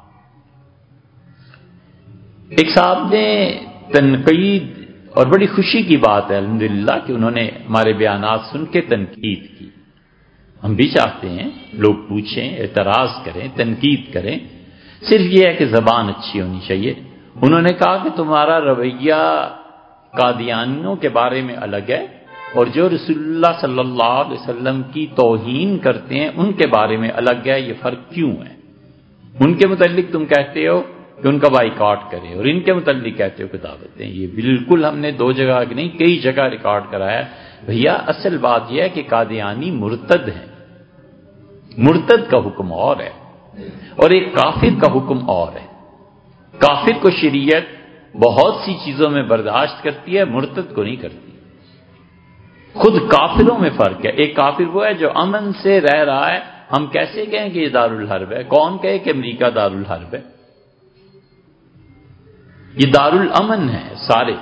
ایک صاحب نے تنقید، اور بڑی خوشی کی بات ہے الحمدللہ کہ انہوں نے ہمارے بیانات سن کے تنقید کی۔ ہم بھی چاہتے ہیں لوگ پوچھیں، اعتراض کریں، تنقید کریں، صرف یہ ہے کہ زبان اچھی ہونی چاہیے۔ انہوں نے کہا کہ تمہارا رویہ قادیانیوں کے بارے میں الگ ہے، اور جو رسول اللہ صلی اللہ علیہ وسلم کی توہین کرتے ہیں ان کے بارے میں الگ ہے، یہ فرق کیوں ہے؟ ان کے متعلق تم کہتے ہو کہ ان کا بائیکاٹ کرے، اور ان کے متعلق کہتے ہو کہ دعوت دیں۔ یہ بالکل ہم نے دو جگہ نہیں کئی جگہ ریکارڈ کرایا بھیا اصل بات یہ ہے کہ قادیانی مرتد ہیں، مرتد کا حکم اور ہے اور ایک کافر کا حکم اور ہے۔ کافر کو شریعت بہت سی چیزوں میں برداشت کرتی ہے، مرتد کو نہیں کرتی۔ خود کافروں میں فرق ہے، ایک کافر وہ ہے جو امن سے رہ رہا ہے، ہم کیسے کہیں کہ یہ دارالحرب ہے؟ کون کہے کہ امریکہ دارالحرب ہے؟ یہ دارالامن ہے سارے۔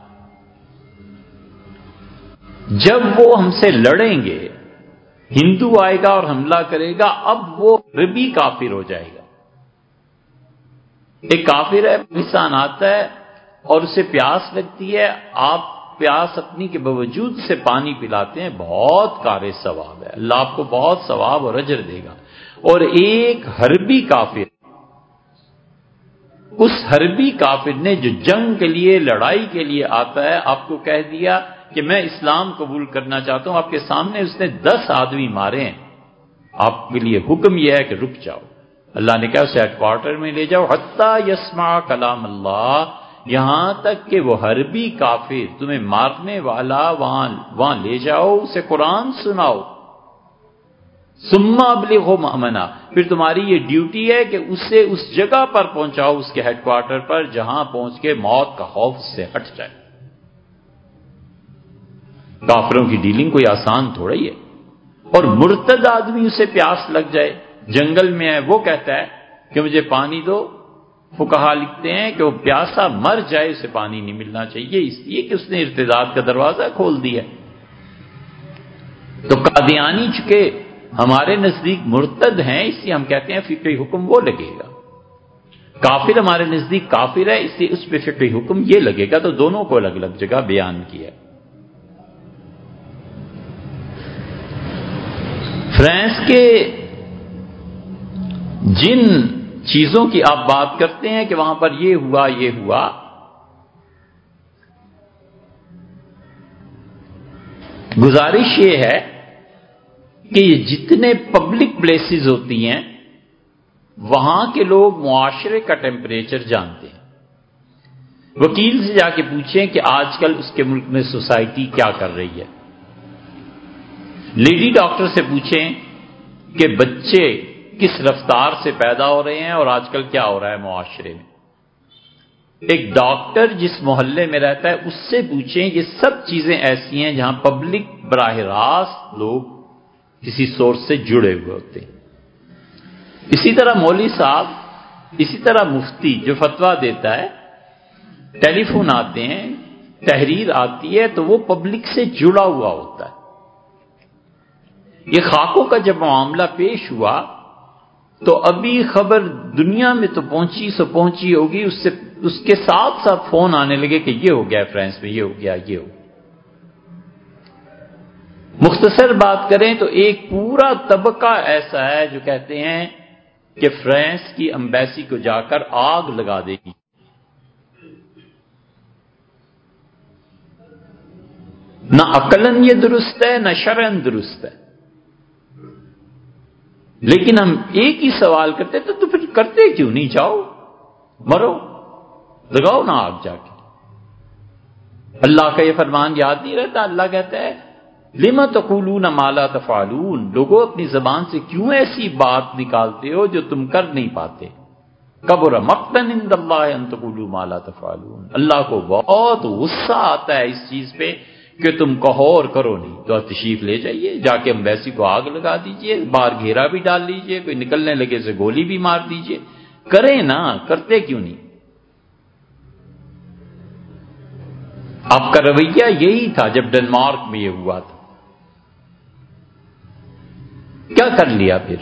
جب وہ ہم سے لڑیں گے، ہندو آئے گا اور حملہ کرے گا، اب وہ ربی کافر ہو جائے گا۔ ایک کافر ہے، پاکستان آتا ہے اور اسے پیاس لگتی ہے، آپ پیاس اپنی کے باوجود سے پانی پلاتے ہیں، بہت کار ثواب ہے، اللہ آپ کو بہت ثواب اور اجر دے گا۔ اور ایک حربی کافر، اس حربی کافر نے جو جنگ کے لیے، لڑائی کے لیے آتا ہے، آپ کو کہہ دیا کہ میں اسلام قبول کرنا چاہتا ہوں، آپ کے سامنے اس نے دس آدمی مارے ہیں، آپ کے لیے حکم یہ ہے کہ رک جاؤ۔ اللہ نے کہا اسے ہیڈ کوارٹر میں لے جاؤ، حتیٰ یسمع کلام اللہ، یہاں تک کہ وہ حربی کافر تمہیں مارنے والا وہاں وہاں لے جاؤ، اسے قرآن سناؤ، ثم ابلغہ مأمنہ، پھر تمہاری یہ ڈیوٹی ہے کہ اسے اس جگہ پر پہنچاؤ، اس کے ہیڈ کوارٹر پر، جہاں پہنچ کے موت کا خوف سے ہٹ جائے۔ کافروں کی ڈیلنگ کوئی آسان تھوڑا ہی ہے۔ اور مرتد آدمی اسے پیاس لگ جائے، جنگل میں ہے، وہ کہتا ہے کہ مجھے پانی دو، فقہا لکھتے ہیں کہ وہ پیاسا مر جائے، اسے پانی نہیں ملنا چاہیے، اس لیے کہ اس نے ارتداد کا دروازہ کھول دیا۔ تو قادیانی چکے ہمارے نزدیک مرتد ہیں، اس لیے ہم کہتے ہیں فقہی حکم وہ لگے گا۔ کافر ہمارے نزدیک کافر ہے، اس لیے اس پہ فقہی حکم یہ لگے گا۔ تو دونوں کو الگ الگ جگہ بیان کیا۔ فرانس کے جن چیزوں کی آپ بات کرتے ہیں کہ وہاں پر یہ ہوا یہ ہوا، گزارش یہ ہے کہ یہ جتنے پبلک پلیسز ہوتی ہیں وہاں کے لوگ معاشرے کا ٹیمپریچر جانتے ہیں۔ وکیل سے جا کے پوچھیں کہ آج کل اس کے ملک میں سوسائٹی کیا کر رہی ہے۔ لیڈی ڈاکٹر سے پوچھیں کہ بچے کس رفتار سے پیدا ہو رہے ہیں اور آج کل کیا ہو رہا ہے معاشرے میں۔ ایک ڈاکٹر جس محلے میں رہتا ہے اس سے پوچھیں، یہ سب چیزیں ایسی ہیں جہاں پبلک براہ راست لوگ کسی سورس سے جڑے ہوئے ہوتے ہیں۔ اسی طرح مولوی صاحب، اسی طرح مفتی جو فتویٰ دیتا ہے، ٹیلی فون آتے ہیں، تحریر آتی ہے، تو وہ پبلک سے جڑا ہوا ہوتا ہے۔ یہ خاکوں کا جب معاملہ پیش ہوا تو ابھی خبر دنیا میں تو پہنچی سو پہنچی ہوگی، اس سے اس کے ساتھ ساتھ فون آنے لگے کہ یہ ہو گیا فرانس میں، یہ ہو گیا یہ ہو۔ مختصر بات کریں تو ایک پورا طبقہ ایسا ہے جو کہتے ہیں کہ فرانس کی امبیسی کو جا کر آگ لگا دے گی۔ نہ عقلاً یہ درست ہے نہ شرعاً درست ہے، لیکن ہم ایک ہی سوال کرتے تو تو پھر کرتے کیوں نہیں؟ جاؤ مرو، لگاؤ نا آگ جا کے۔ اللہ کا یہ فرمان یاد نہیں رہتا؟ اللہ کہتا ہے لِمَ تَقُولُونَ مَا لَا تَفْعَلُونَ، لوگوں اپنی زبان سے کیوں ایسی بات نکالتے ہو جو تم کر نہیں پاتے۔ کبر مقتا عند اللہ ان تقولوا ما لا تفعلون، اللہ کو بہت غصہ آتا ہے اس چیز پہ کہ تم کہو اور کرو نہیں۔ تو تشریف لے جائیے، جا کے امبیسی کو آگ لگا دیجئے، باہر گھیرا بھی ڈال لیجئے، کوئی نکلنے لگے سے گولی بھی مار دیجئے، کریں نا، کرتے کیوں نہیں؟ آپ کا رویہ یہی تھا جب ڈنمارک میں یہ ہوا تھا، کیا کر لیا پھر؟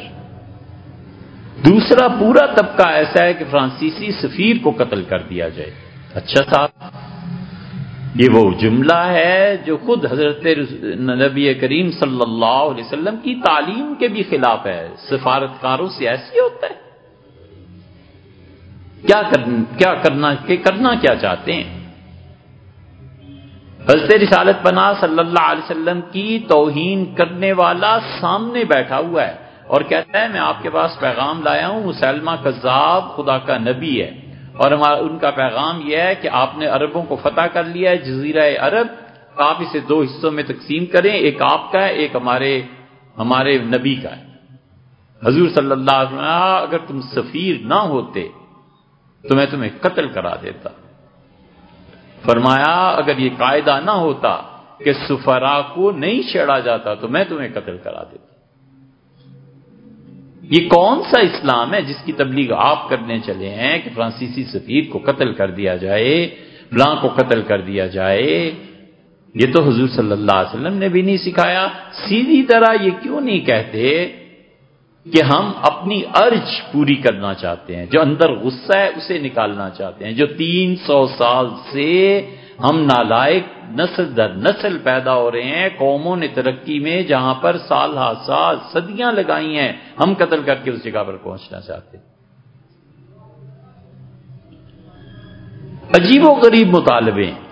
دوسرا پورا طبقہ ایسا ہے کہ فرانسیسی سفیر کو قتل کر دیا جائے۔ اچھا صاحب، یہ وہ جملہ ہے جو خود حضرت نبی کریم صلی اللہ علیہ وسلم کی تعلیم کے بھی خلاف ہے۔ سفارتکاروں سے ایسے ہوتا ہے؟ کیا کرنا کیا کرنا کہ کرنا کیا چاہتے ہیں؟ حضرت رسالت پناہ صلی اللہ علیہ وسلم کی توہین کرنے والا سامنے بیٹھا ہوا ہے اور کہتا ہے میں آپ کے پاس پیغام لایا ہوں، مسلمہ کذاب خدا کا نبی ہے، اور ان کا پیغام یہ ہے کہ آپ نے عربوں کو فتح کر لیا ہے، جزیرہ عرب، آپ اسے دو حصوں میں تقسیم کریں، ایک آپ کا ہے، ایک ہمارے ہمارے نبی کا ہے۔ حضور صلی اللہ علیہ وسلم اگر تم سفیر نہ ہوتے تو میں تمہیں قتل کرا دیتا۔ فرمایا اگر یہ قاعدہ نہ ہوتا کہ سفراء کو نہیں چھیڑا جاتا تو میں تمہیں قتل کرا دیتا۔ یہ کون سا اسلام ہے جس کی تبلیغ آپ کرنے چلے ہیں کہ فرانسیسی سفیر کو قتل کر دیا جائے، فلاں کو قتل کر دیا جائے؟ یہ تو حضور صلی اللہ علیہ وسلم نے بھی نہیں سکھایا۔ سیدھی طرح یہ کیوں نہیں کہتے کہ ہم اپنی ارج پوری کرنا چاہتے ہیں، جو اندر غصہ ہے اسے نکالنا چاہتے ہیں، جو تین سو سال سے ہم نالائق نسل در نسل پیدا ہو رہے ہیں، قوموں نے ترقی میں جہاں پر سال ہا سال صدیاں لگائی ہیں، ہم قتل کر کے اس جگہ پر پہنچنا چاہتے ہیں۔ عجیب و غریب مطالبے ہیں۔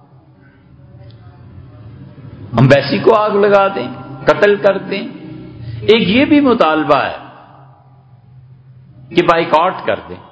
ہم ویسی کو آگ لگا دیں، قتل کر دیں۔ ایک یہ بھی مطالبہ ہے کہ بائیکاٹ کر دیں۔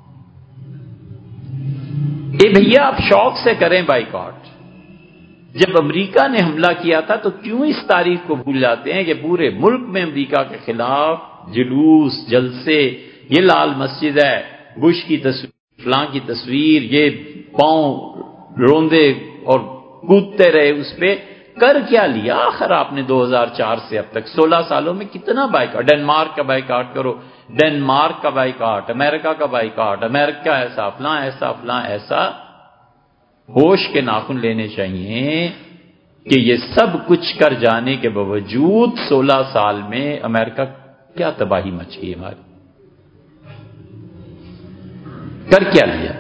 اے بھیا آپ شوق سے کریں بائیکاٹ۔ جب امریکہ نے حملہ کیا تھا تو کیوں اس تاریخ کو بھول جاتے ہیں کہ پورے ملک میں امریکہ کے خلاف جلوس، جلسے، یہ لال مسجد ہے، بش کی تصویر، فلاں کی تصویر، یہ پاؤں روندے اور کودتے رہے اس پہ۔ کر کیا لیا آخر آپ نے دو ہزار چار سے اب تک سولہ سالوں میں؟ کتنا بائیکاٹ؟ ڈنمارک کا بائیکاٹ کرو، ڈنمارک کا بائیکاٹ، امریکہ کا بائیکاٹ، امریکہ ایسا، فلاں ایسا، فلاں ایسا۔ ہوش کے ناخن لینے چاہیے کہ یہ سب کچھ کر جانے کے باوجود سولہ سال میں امریکہ کیا تباہی مچ گئی ہماری؟ کر کیا لیا؟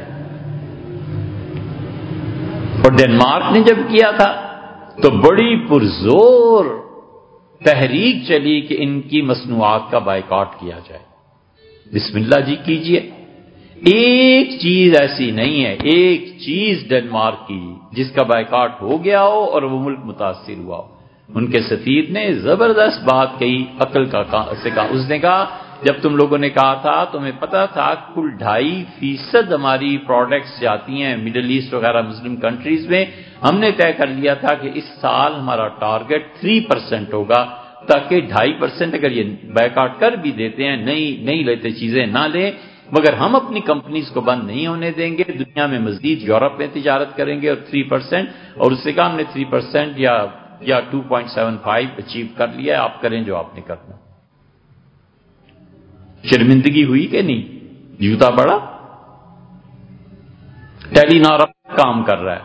اور ڈنمارک نے جب کیا تھا تو بڑی پرزور تحریک چلی کہ ان کی مصنوعات کا بائیکاٹ کیا جائے۔ بسم اللہ جی کیجئے۔ ایک چیز ایسی نہیں ہے، ایک چیز ڈنمارک کی جس کا بائیکاٹ ہو گیا ہو اور وہ ملک متاثر ہوا ہو۔ ان کے سفیر نے زبردست بات کہی، عقل کا سے کہا۔ اس نے کہا جب تم لوگوں نے کہا تھا تمہیں پتا تھا کل ڈھائی فیصد ہماری پروڈکٹس جاتی ہیں مڈل ایسٹ وغیرہ مسلم کنٹریز میں، ہم نے طے کر لیا تھا کہ اس سال ہمارا ٹارگٹ تھری پرسنٹ ہوگا، تاکہ ڈھائی پرسنٹ اگر یہ بائیکاٹ کر بھی دیتے ہیں، نہیں نہیں لیتے چیزیں نہ لیں، مگر ہم اپنی کمپنیز کو بند نہیں ہونے دیں گے، دنیا میں مزید یورپ میں تجارت کریں گے اور تھری پرسنٹ، اور اس سے کہا ہم نے تھری پرسنٹ یا یا two point seven five achieve کر لیا ہے، آپ کریں جو آپ نے کرنا۔ شرمندگی ہوئی کہ نہیں؟ جوتا بڑا؟ ٹیلی نار کام کر رہا ہے،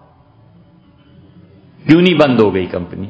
کیوں نہیں بند ہو گئی کمپنی؟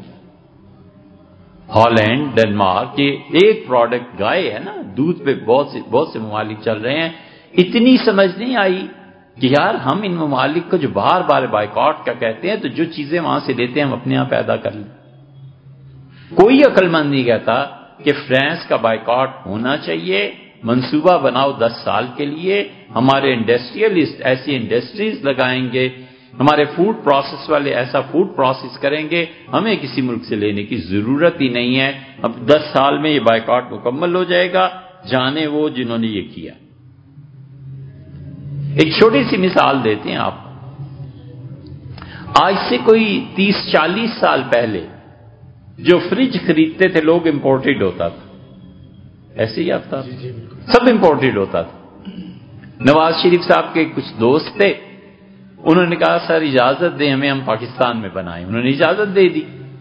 ہالینڈ، ڈنمارک کے ایک پروڈکٹ گائے ہے نا، دودھ پہ بہت سے بہت سے ممالک چل رہے ہیں۔ اتنی سمجھ نہیں آئی کہ یار ہم ان ممالک کو جو بار بار بائیکاٹ کا کہتے ہیں تو جو چیزیں وہاں سے لیتے ہیں ہم اپنے یہاں پیدا کر لیں۔ کوئی عقل مند نہیں کہتا کہ فرانس کا بائیکاٹ ہونا چاہیے، منصوبہ بناؤ دس سال کے لیے، ہمارے انڈسٹریلسٹ ایسی انڈسٹریز لگائیں گے، ہمارے فوڈ پروسیس والے ایسا فوڈ پروسیس کریں گے، ہمیں کسی ملک سے لینے کی ضرورت ہی نہیں ہے، اب دس سال میں یہ بائیکاٹ مکمل ہو جائے گا، جانے وہ جنہوں نے یہ کیا۔ ایک چھوٹی سی مثال دیتے ہیں آپ، آج سے کوئی تیس چالیس سال پہلے جو فریج خریدتے تھے لوگ امپورٹڈ ہوتا تھا، ایسے ہی آپ تھا، سب امپورٹڈ ہوتا تھا۔ نواز شریف صاحب کے کچھ دوست تھے، انہوں نے کہا سر اجازت دیں ہمیں، ہم پاکستان میں بنائیں، انہوں نے اجازت دے دی۔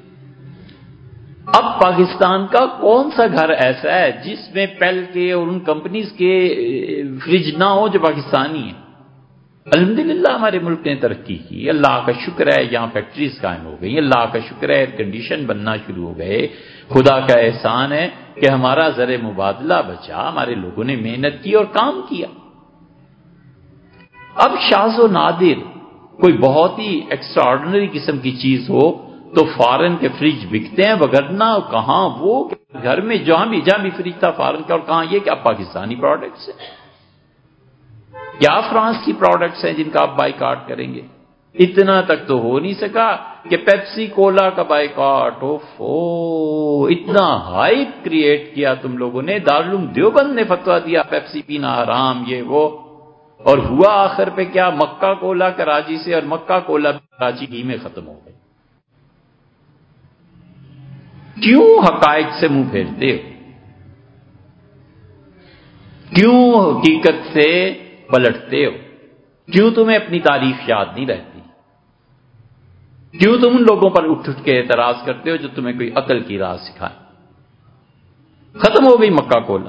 اب پاکستان کا کون سا گھر ایسا ہے جس میں پیل کے اور ان کمپنیز کے فریج نہ ہو جو پاکستانی ہیں؟ الحمدللہ ہمارے ملک نے ترقی کی، اللہ کا شکر ہے، یہاں فیکٹریز قائم ہو گئی، اللہ کا شکر ہے ایئر کنڈیشن بننا شروع ہو گئے، خدا کا احسان ہے کہ ہمارا زر مبادلہ بچا، ہمارے لوگوں نے محنت کی اور کام کیا۔ اب شاذ و نادر کوئی بہت ہی ایکسٹرا آرڈنری قسم کی چیز ہو تو فارن کے فریج بکتے ہیں، وگرنہ کہاں وہ گھر میں جہاں بھی جہاں بھی فریج تھا فارن کا، اور کہاں یہ کہ اب پاکستانی پروڈکٹس ہیں، کیا فرانس کی پروڈکٹس ہیں جن کا آپ بائیکاٹ کریں گے؟ اتنا تک تو ہو نہیں سکا کہ پیپسی کولا کا بائیکاٹ، اوفو اتنا ہائپ کریٹ کیا تم لوگوں نے، دارالعلوم دیوبند نے فتویٰ دیا پیپسی پینا حرام یہ وہ، اور ہوا آخر پہ کیا؟ مکہ کولا کراچی سے، اور مکہ کولا کراچی گھی میں ختم ہو گئے۔ کیوں حقائق سے منہ پھیرتے ہو؟ کیوں حقیقت سے پلٹتے ہو؟ کیوں تمہیں اپنی تاریخ یاد نہیں رہتی؟ کیوں تم ان لوگوں پر اٹھ اٹھ کے اعتراض کرتے ہو جو تمہیں کوئی عقل کی راہ سکھائے؟ ختم ہو گئی مکہ کھولا۔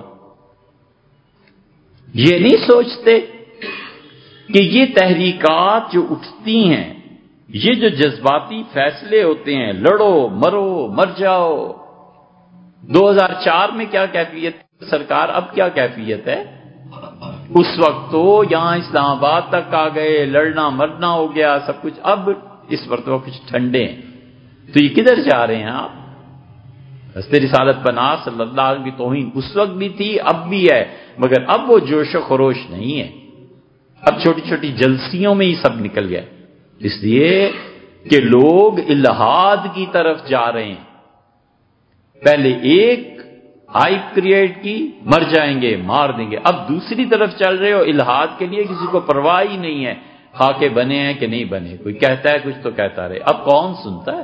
یہ نہیں سوچتے کہ یہ تحریکات جو اٹھتی ہیں، یہ جو جذباتی فیصلے ہوتے ہیں، لڑو مرو مر جاؤ، دو ہزار چار میں کیا کیفیت سرکار، اب کیا کیفیت ہے؟ اس وقت تو یہاں اسلام آباد تک آ گئے، لڑنا مرنا ہو گیا سب کچھ، اب اس مرتبہ کچھ ٹھنڈے ہیں۔ تو یہ کدھر جا رہے ہیں آپ؟ رستے رسالت پناہ صلی اللہ علیہ وسلم کی توہین اس وقت بھی تھی، اب بھی ہے، مگر اب وہ جوش و خروش نہیں ہے، اب چھوٹی چھوٹی جلسیوں میں ہی سب نکل گیا، اس لیے کہ لوگ الہاد کی طرف جا رہے ہیں۔ پہلے ایک ہائپ کریٹ کی، مر جائیں گے مار دیں گے، اب دوسری طرف چل رہے ہو الہاد کے لیے، کسی کو پرواہ ہی نہیں ہے خاکے بنے ہیں کہ نہیں بنے، کوئی کہتا ہے کچھ تو کہتا رہے، اب کون سنتا ہے؟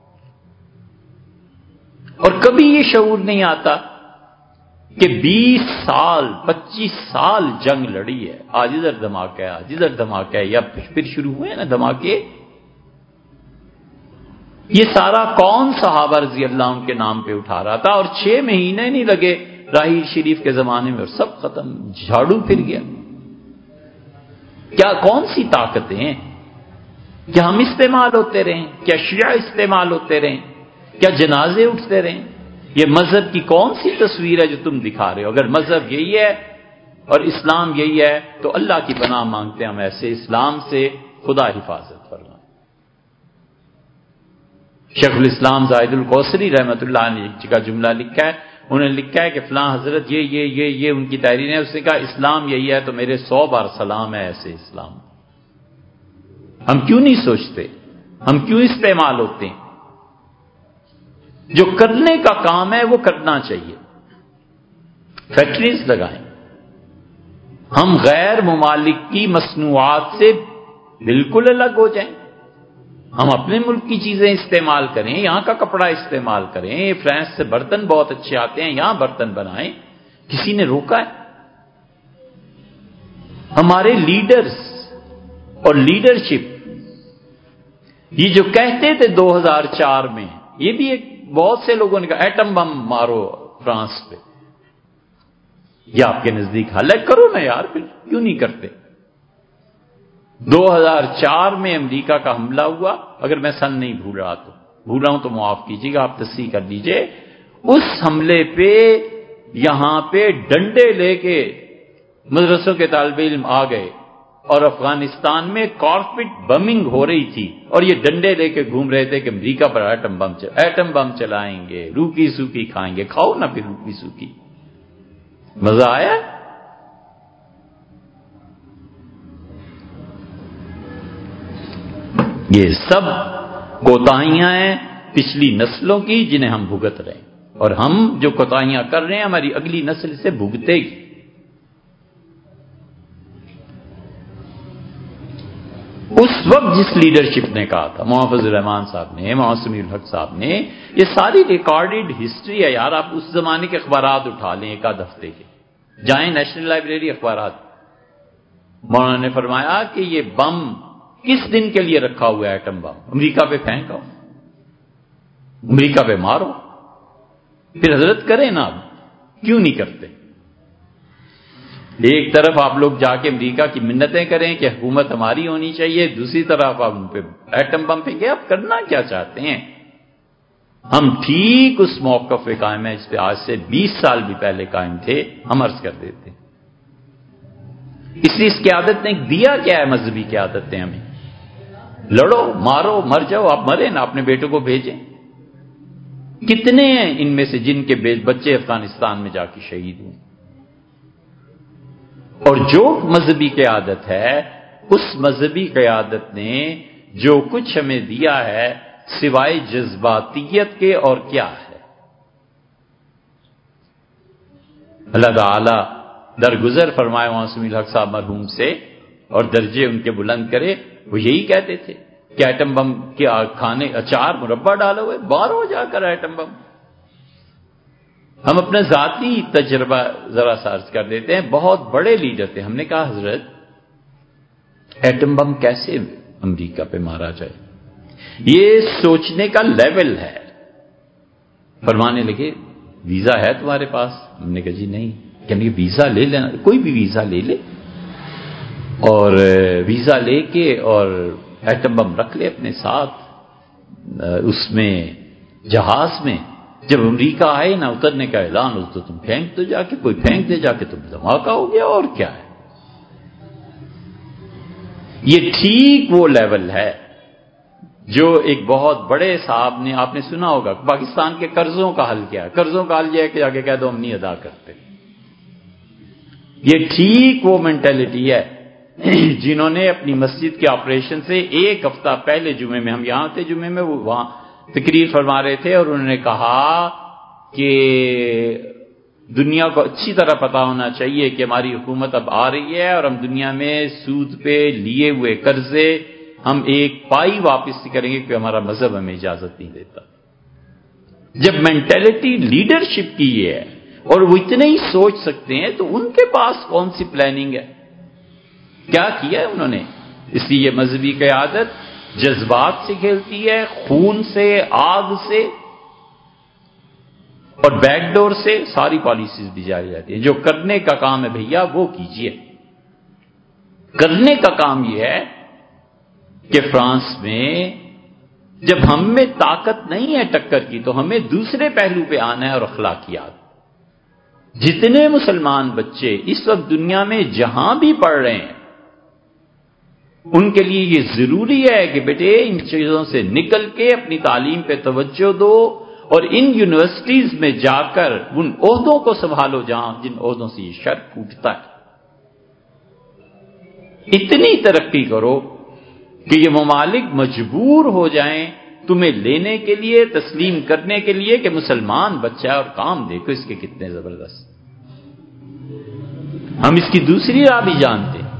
اور کبھی یہ شعور نہیں آتا کہ بیس سال پچیس سال جنگ لڑی ہے، آج ادھر دھماکہ ہے آج ادھر دھماکہ ہے، یا پھر شروع ہوئے نا دھماکے، یہ سارا کون صحابہ رضی اللہ عنہ کے نام پہ اٹھا رہا تھا؟ اور چھ مہینے نہیں لگے راہی شریف کے زمانے میں اور سب ختم، جھاڑو پھر گیا۔ کیا کون سی طاقتیں ہیں؟ کیا ہم استعمال ہوتے رہیں؟ کیا شیعہ استعمال ہوتے رہیں؟ کیا جنازے اٹھتے رہیں؟ یہ مذہب کی کون سی تصویر ہے جو تم دکھا رہے ہو؟ اگر مذہب یہی ہے اور اسلام یہی ہے تو اللہ کی پناہ مانگتے ہیں ہم ایسے اسلام سے، خدا حفاظت فرمائے۔ شیخ الاسلام زاہد القوثری رحمۃ اللہ علیہ کا جملہ لکھا ہے، انہوں نے لکھا ہے کہ فلاں حضرت یہ یہ یہ یہ ان کی تحریر ہے، اس نے کہا اسلام یہی ہے تو میرے سو بار سلام ہے ایسے اسلام۔ ہم کیوں نہیں سوچتے؟ ہم کیوں استعمال ہوتے ہیں؟ جو کرنے کا کام ہے وہ کرنا چاہیے، فیکٹریز لگائیں، ہم غیر ممالک کی مصنوعات سے بالکل الگ ہو جائیں، ہم اپنے ملک کی چیزیں استعمال کریں، یہاں کا کپڑا استعمال کریں، فرانس سے برتن بہت اچھے آتے ہیں یہاں برتن بنائیں، کسی نے روکا ہے؟ ہمارے لیڈرز اور لیڈرشپ یہ جو کہتے تھے دو ہزار چار میں، یہ بھی ایک بہت سے لوگوں نے کہا ایٹم بم مارو فرانس پہ، یہ آپ کے نزدیک حل ہے؟ کرو نا یار، پھر کیوں نہیں کرتے؟ دو ہزار چار میں امریکہ کا حملہ ہوا، اگر میں سن نہیں بھول رہا تو بھول رہا ہوں تو معاف کیجیے گا، آپ تصحیح کر لیجئے، اس حملے پہ یہاں پہ ڈنڈے لے کے مدرسوں کے طالب علم آ گئے اور افغانستان میں کارپٹ بمنگ ہو رہی تھی اور یہ ڈنڈے لے کے گھوم رہے تھے کہ امریکہ پر ایٹم بم ایٹم بم چلائیں گے، روکی سوکی کھائیں گے۔ کھاؤ نا پھر روکی سوکی، مزہ آیا؟ یہ سب کوتاہیاں ہیں پچھلی نسلوں کی جنہیں ہم بھگت رہے ہیں، اور ہم جو کوتاہیاں کر رہے ہیں ہماری اگلی نسل سے بھگتے گی۔ اس وقت جس لیڈرشپ نے کہا تھا، محافظ الرحمان صاحب نے، محمد سمیع الحق صاحب نے، یہ ساری ریکارڈڈ ہسٹری ہے یار، آپ اس زمانے کے اخبارات اٹھا لیں ایک آدھ ہفتے کے، جائیں نیشنل لائبریری اخبارات، مولانا نے فرمایا کہ یہ بم کس دن کے لیے رکھا ہوا ہے، ایٹم بم امریکہ پہ پھینکو، امریکہ پہ مارو، پھر حضرت کریں نا، اب کیوں نہیں کرتے؟ ایک طرف آپ لوگ جا کے امریکہ کی منتیں کریں کہ حکومت ہماری ہونی چاہیے، دوسری طرف آپ ان پہ ایٹم بم پھینکیں، آپ کرنا کیا چاہتے ہیں؟ ہم ٹھیک اس موقف پہ قائم ہیں جس پہ آج سے بیس سال بھی پہلے قائم تھے، ہم عرض کر دیتے۔ اس لیے اس قیادت نے دیا کیا ہے؟ مذہبی قیادت نے ہمیں، لڑو مارو مر جاؤ، آپ مریں نا، اپنے بیٹوں کو بھیجیں۔ کتنے ہیں ان میں سے جن کے بچے افغانستان میں جا کے شہید ہوئے؟ اور جو مذہبی قیادت ہے، اس مذہبی قیادت نے جو کچھ ہمیں دیا ہے سوائے جذباتیت کے اور کیا ہے؟ اللہ تعالی درگزر فرمائے وہاں سمیع الحق صاحب مرحوم سے اور درجے ان کے بلند کرے، وہ یہی کہتے تھے کہ ایٹم بم کے کھانے اچار مربع ڈالو ہوئے، بارو جا کر ایٹم بم، ہم اپنا ذاتی تجربہ ذرا سرچ کر دیتے ہیں. بہت بڑے لیڈر تھے. ہم نے کہا حضرت ایٹم بم کیسے امریکہ پہ مارا جائے, یہ سوچنے کا لیول ہے. فرمانے لگے ویزا ہے تمہارے پاس؟ ہم نے کہا جی نہیں. کہنے کہ ویزا لے لینا, کوئی بھی ویزا لے لے, اور ویزا لے کے اور ایٹم بم رکھ لے اپنے ساتھ اس میں جہاز میں. جب امریکہ آئے نا اترنے کا اعلان ہو تو تم پھینک دو جا کے, کوئی پھینک دے جا کے, تم دھماکہ ہو گیا. اور کیا ہے, یہ ٹھیک وہ لیول ہے جو ایک بہت بڑے صاحب نے, آپ نے سنا ہوگا پاکستان کے قرضوں کا حل کیا ہے. قرضوں کا حل یہ ہے کہ آگے کہہ دو ہم نہیں ادا کرتے. یہ ٹھیک وہ مینٹلٹی ہے جنہوں نے اپنی مسجد کے آپریشن سے ایک ہفتہ پہلے جمعے میں, ہم یہاں تھے جمعے میں, وہ وہاں تقریر فرما رہے تھے, اور انہوں نے کہا کہ دنیا کو اچھی طرح پتا ہونا چاہیے کہ ہماری حکومت اب آ رہی ہے اور ہم دنیا میں سود پہ لیے ہوئے قرضے ہم ایک پائی واپس نہیں کریں گے کیونکہ ہمارا مذہب ہمیں اجازت نہیں دیتا. جب مینٹلٹی لیڈرشپ کی یہ ہے اور وہ اتنے ہی سوچ سکتے ہیں تو ان کے پاس کون سی پلاننگ ہے؟ کیا کیا ہے انہوں نے؟ اس لیے مذہبی قیادت جذبات سے کھیلتی ہے, خون سے, آگ سے, اور بیک ڈور سے ساری پالیسیز بھی جاری جاتی ہیں. جو کرنے کا کام ہے بھیا وہ کیجئے. کرنے کا کام یہ ہے کہ فرانس میں جب ہم میں طاقت نہیں ہے ٹکر کی تو ہمیں دوسرے پہلو پہ آنا ہے, اور اخلاقیات. جتنے مسلمان بچے اس وقت دنیا میں جہاں بھی پڑھ رہے ہیں ان کے لیے یہ ضروری ہے کہ بیٹے ان چیزوں سے نکل کے اپنی تعلیم پہ توجہ دو, اور ان یونیورسٹیز میں جا کر ان عہدوں کو سنبھالو جہاں جن عہدوں سے یہ شر پھوٹتا ہے. اتنی ترقی کرو کہ یہ ممالک مجبور ہو جائیں تمہیں لینے کے لیے, تسلیم کرنے کے لیے کہ مسلمان بچہ ہے, اور کام دیکھو اس کے کتنے زبردست. ہم اس کی دوسری راہ بھی جانتے ہیں.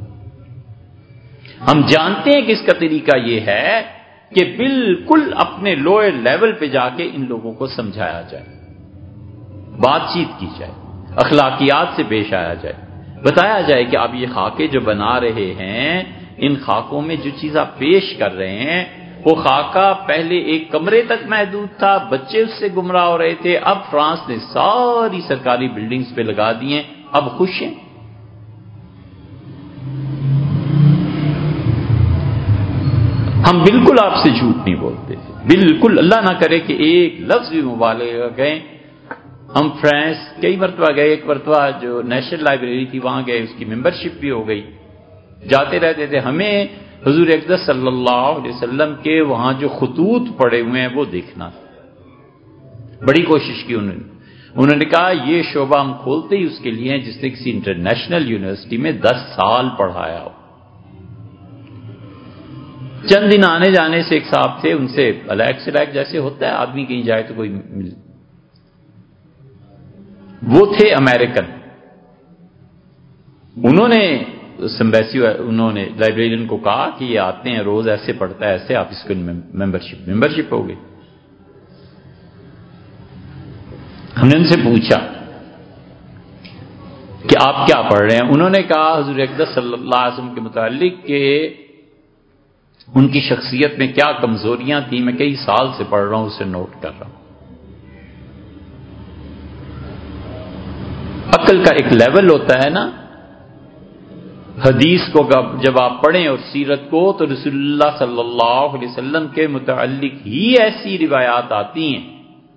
ہم جانتے ہیں کہ اس کا طریقہ یہ ہے کہ بالکل اپنے لوئر لیول پہ جا کے ان لوگوں کو سمجھایا جائے, بات چیت کی جائے, اخلاقیات سے پیش آیا جائے, بتایا جائے کہ آپ یہ خاکے جو بنا رہے ہیں ان خاکوں میں جو چیز آپ پیش کر رہے ہیں وہ خاکہ پہلے ایک کمرے تک محدود تھا, بچے اس سے گمراہ ہو رہے تھے, اب فرانس نے ساری سرکاری بلڈنگز پہ لگا دی ہیں, اب خوش ہیں. ہم بالکل آپ سے جھوٹ نہیں بولتے, بالکل. اللہ نہ کرے کہ ایک لفظ بھی مبالغہ گئے. ہم فرانس کئی مرتبہ گئے, ایک مرتبہ جو نیشنل لائبریری تھی وہاں گئے, اس کی ممبرشپ بھی ہو گئی, جاتے رہتے تھے. ہمیں حضور اقدس صلی اللہ علیہ وسلم کے وہاں جو خطوط پڑے ہوئے ہیں وہ دیکھنا. بڑی کوشش کی انہوں نے. انہوں نے کہا یہ شعبہ ہم کھولتے ہی اس کے لیے ہیں جس نے کسی انٹرنیشنل یونیورسٹی میں دس سال پڑھایا ہو. چند دن آنے جانے سے ایک صاحب تھے, ان سے الیک سے الیک جیسے ہوتا ہے آدمی کہیں جائے تو کوئی مل, وہ تھے امریکن. انہوں نے سمبیسی انہوں نے لائبریرین کو کہا کہ یہ آتے ہیں روز, ایسے پڑھتا ہے ایسے, آپ اس کو ممبرشپ ممبرشپ ہو گئی. ہم نے ان سے پوچھا کہ آپ کیا پڑھ رہے ہیں؟ انہوں نے کہا حضور اقدس صلی اللہ علیہ وسلم کے متعلق کہ ان کی شخصیت میں کیا کمزوریاں تھیں, میں کئی سال سے پڑھ رہا ہوں, اسے نوٹ کر رہا ہوں. عقل کا ایک لیول ہوتا ہے نا. حدیث کو جب آپ پڑھیں اور سیرت کو تو رسول اللہ صلی اللہ علیہ وسلم کے متعلق ہی ایسی روایات آتی ہیں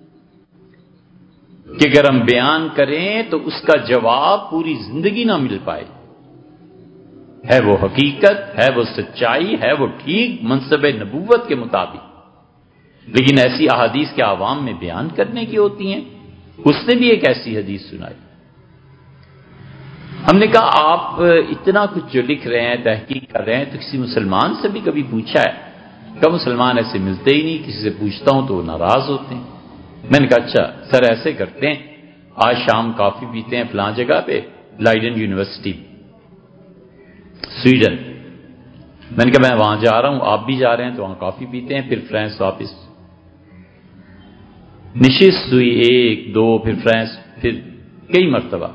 کہ اگر ہم بیان کریں تو اس کا جواب پوری زندگی نہ مل پائے. ہے وہ حقیقت, ہے وہ سچائی, ہے وہ ٹھیک منصب نبوت کے مطابق, لیکن ایسی احادیث کے عوام میں بیان کرنے کی ہوتی ہیں. اس نے بھی ایک ایسی حدیث سنائی. ہم نے کہا آپ اتنا کچھ جو لکھ رہے ہیں, تحقیق کر رہے ہیں, تو کسی مسلمان سے بھی کبھی پوچھا ہے؟ کہ مسلمان ایسے ملتے ہی نہیں, کسی سے پوچھتا ہوں تو وہ ناراض ہوتے ہیں. میں نے کہا اچھا سر ایسے کرتے ہیں, آج شام کافی پیتے ہیں فلاں جگہ پہ, لائڈن یونیورسٹی سویڈن. میں نے کہا میں وہاں جا رہا ہوں, آپ بھی جا رہے ہیں, تو وہاں کافی پیتے ہیں, پھر فرانس واپس. نشست ہوئی ایک دو پھر فرانس پھر کئی مرتبہ،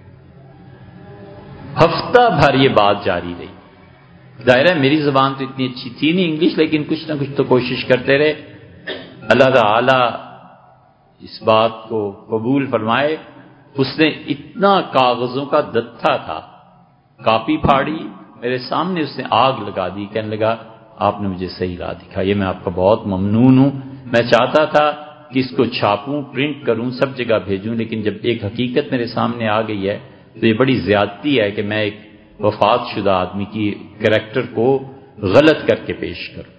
ہفتہ بھر یہ بات جاری رہی۔ ظاہر ہے میری زبان تو اتنی اچھی تھی نہیں انگلش، لیکن کچھ نہ کچھ تو کوشش کرتے رہے۔ اللہ تعالی اس بات کو قبول فرمائے۔ اس نے اتنا کاغذوں کا دتہ تھا، کاپی پھاڑی میرے سامنے، اس نے آگ لگا دی، کہنے لگا آپ نے مجھے صحیح راہ دکھا، یہ میں آپ کا بہت ممنون ہوں۔ میں چاہتا تھا کہ اس کو چھاپوں، پرنٹ کروں، سب جگہ بھیجوں، لیکن جب ایک حقیقت میرے سامنے آ گئی ہے تو یہ بڑی زیادتی ہے کہ میں ایک وفات شدہ آدمی کی کریکٹر کو غلط کر کے پیش کروں۔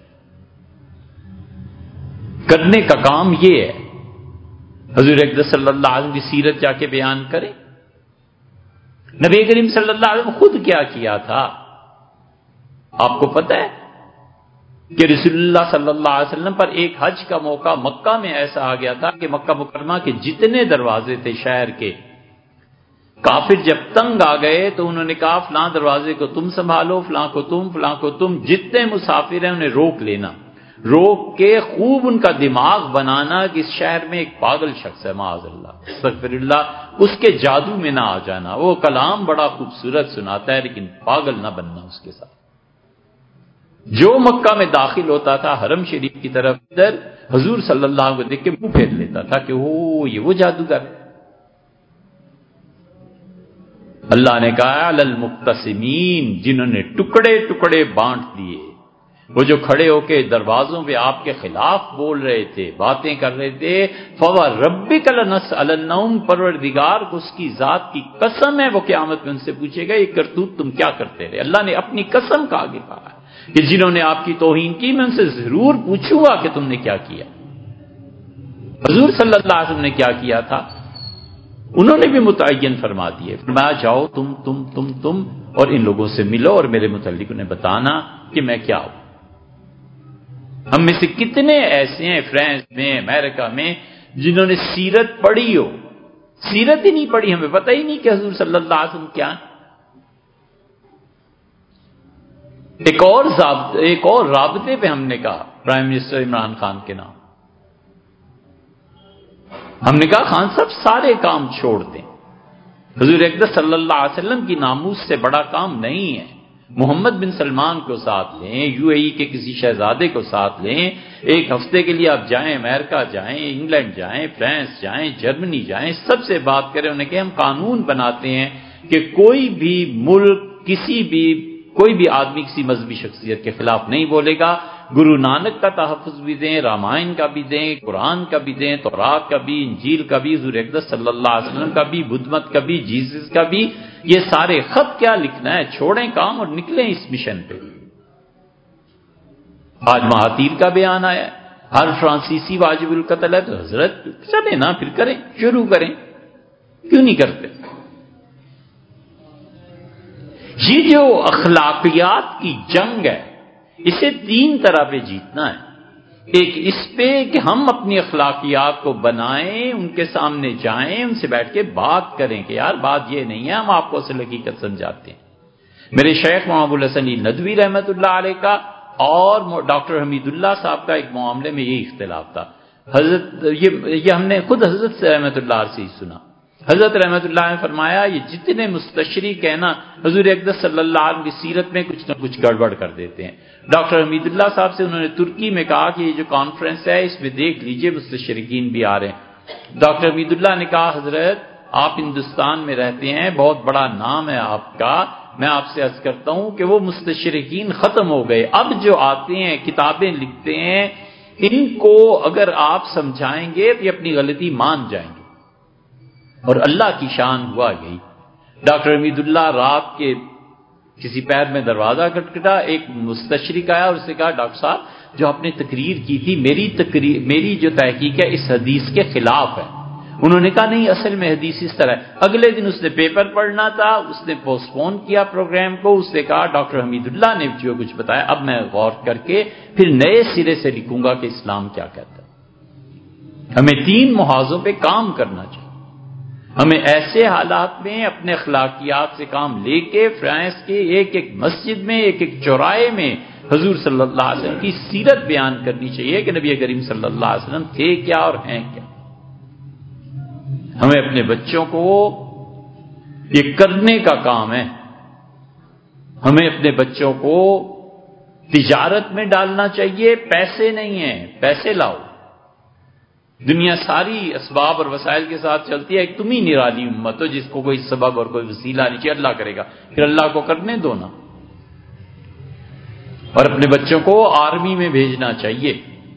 کرنے کا کام یہ ہے، حضور اقدس صلی اللہ علیہ وسلم کی سیرت جا کے بیان کریں۔ نبی کریم صلی اللہ علیہ وسلم خود کیا کیا تھا آپ کو پتہ ہے کہ رسول اللہ صلی اللہ علیہ وسلم پر ایک حج کا موقع مکہ میں ایسا آ گیا تھا کہ مکہ مکرمہ کے جتنے دروازے تھے شہر کے، کافر جب تنگ آ گئے تو انہوں نے کہا فلاں دروازے کو تم سنبھالو، فلاں کو تم، فلاں کو تم، جتنے مسافر ہیں انہیں روک لینا، روک کے خوب ان کا دماغ بنانا کہ اس شہر میں ایک پاگل شخص ہے، معاذ اللہ استغفر اللہ، اس کے جادو میں نہ آ جانا، وہ کلام بڑا خوبصورت سناتا ہے لیکن پاگل نہ بننا اس کے ساتھ۔ جو مکہ میں داخل ہوتا تھا حرم شریف کی طرف، ادھر حضور صلی اللہ علیہ وسلم کو دیکھ کے منہ پھیر لیتا تھا کہ وہ یہ وہ جادوگر ہے۔ اللہ نے کہا علی المقتسمین، جنہوں نے ٹکڑے ٹکڑے بانٹ دیے، وہ جو کھڑے ہو کے دروازوں پہ آپ کے خلاف بول رہے تھے، باتیں کر رہے تھے، فَوَرَبِّكَ لَنَسْأَلَنَّهُمْ، پروردگار کو اس کی ذات کی قسم ہے وہ قیامت میں ان سے پوچھے گا یہ کرتوت تم کیا کرتے رہے۔ اللہ نے اپنی قسم کا آگے کہا ہے کہ جنہوں نے آپ کی توہین کی میں ان سے ضرور پوچھوں گا کہ تم نے کیا کیا۔ حضور صلی اللہ علیہ وسلم نے کیا کیا تھا انہوں نے بھی متعین فرما دیے، فرمایا جاؤ تم تم تم تم اور ان لوگوں سے ملو اور میرے متعلق انہیں بتانا کہ میں کیا ہوں۔ ہم میں سے کتنے ایسے ہیں فرانس میں، امریکہ میں، جنہوں نے سیرت پڑھی ہو، سیرت ہی نہیں پڑھی، ہمیں پتہ ہی نہیں کہ حضور صلی اللہ علیہ وسلم کیا۔ ایک اور ضابطے ایک اور رابطے پہ ہم نے کہا پرائم منسٹر عمران خان کے نام، ہم نے کہا خان صاحب سارے کام چھوڑ دیں، حضور اقدس صلی اللہ علیہ وسلم کی ناموس سے بڑا کام نہیں ہے، محمد بن سلمان کو ساتھ لیں، یو اے ای کے کسی شہزادے کو ساتھ لیں، ایک ہفتے کے لیے آپ جائیں، امریکہ جائیں، انگلینڈ جائیں، فرانس جائیں، جرمنی جائیں، سب سے بات کریں، انہیں کہ ہم قانون بناتے ہیں کہ کوئی بھی ملک کسی بھی کوئی بھی آدمی کسی مذہبی شخصیت کے خلاف نہیں بولے گا، گرو نانک کا تحفظ بھی دیں، رامائن کا بھی دیں، قرآن کا بھی دیں، تورات کا بھی، انجیل کا بھی، حضور اقدس صلی اللہ علیہ وسلم کا بھی، بدھ مت کا بھی، جیسس کا بھی، یہ سارے خط کیا لکھنا ہے، چھوڑیں کام اور نکلیں اس مشن پہ۔ آج مہاتیر کا بیان آیا ہے، ہر فرانسیسی واجب القتل ہے، تو حضرت چلیں نا پھر کریں، شروع کریں، کیوں نہیں کرتے؟ یہ جو اخلاقیات کی جنگ ہے اسے تین طرح پہ جیتنا ہے۔ ایک اس پہ کہ ہم اپنی اخلاقیات کو بنائیں، ان کے سامنے جائیں، ان سے بیٹھ کے بات کریں کہ یار بات یہ نہیں ہے، ہم آپ کو اصل حقیقت سمجھاتے ہیں۔ میرے شیخ محمد ابو الحسن ندوی رحمۃ اللہ علیہ کا اور ڈاکٹر حمید اللہ صاحب کا ایک معاملے میں یہی اختلاف تھا۔ حضرت یہ, یہ ہم نے خود حضرت سے رحمۃ اللہ سے ہی سنا۔ حضرت رحمۃ اللہ نے فرمایا یہ جتنے مستشرق ہیں نا حضور اقدس صلی اللہ علیہ وسلم کی سیرت میں کچھ نہ کچھ گڑبڑ کر دیتے ہیں۔ ڈاکٹر حمید اللہ صاحب سے انہوں نے ترکی میں کہا کہ یہ جو کانفرنس ہے اس میں دیکھ لیجئے مستشرقین بھی آ رہے ہیں۔ ڈاکٹر حمید اللہ نے کہا حضرت آپ ہندوستان میں رہتے ہیں، بہت بڑا نام ہے آپ کا، میں آپ سے عرض کرتا ہوں کہ وہ مستشرقین ختم ہو گئے، اب جو آتے ہیں کتابیں لکھتے ہیں ان کو اگر آپ سمجھائیں گے تو یہ اپنی غلطی مان جائیں گے۔ اور اللہ کی شان ہوا یہی۔ ڈاکٹر حمید اللہ رات کے کسی پیر میں دروازہ کھٹکھٹا، ایک مستشرق آیا اور اس نے کہا ڈاکٹر صاحب جو آپ نے تقریر کی تھی میری تقریر میری جو تحقیق ہے اس حدیث کے خلاف ہے۔ انہوں نے کہا نہیں اصل میں حدیث اس طرح ہے۔ اگلے دن اس نے پیپر پڑھنا تھا، اس نے پوسٹ پون کیا پروگرام کو، اس نے کہا ڈاکٹر حمید اللہ نے جو کچھ بتایا اب میں غور کر کے پھر نئے سرے سے لکھوں گا کہ اسلام کیا کہتا ہے۔ ہمیں تین محاذوں پہ کام کرنا چاہیے۔ ہمیں ایسے حالات میں اپنے اخلاقیات سے کام لے کے فرانس کے ایک ایک مسجد میں ایک ایک چوراہے میں حضور صلی اللہ علیہ وسلم کی سیرت بیان کرنی چاہیے کہ نبی کریم صلی اللہ علیہ وسلم تھے کیا اور ہیں کیا۔ ہمیں اپنے بچوں کو یہ کرنے کا کام ہے. ہمیں اپنے بچوں کو تجارت میں ڈالنا چاہیے، پیسے نہیں ہیں، پیسے لاؤ. دنیا ساری اسباب اور وسائل کے ساتھ چلتی ہے، ایک تم ہی نرالی امت ہو جس کو کوئی سبب اور کوئی وسیلہ نہیں چاہیے، اللہ کرے گا، پھر اللہ کو کرنے دو نا. اور اپنے بچوں کو آرمی میں بھیجنا چاہیے.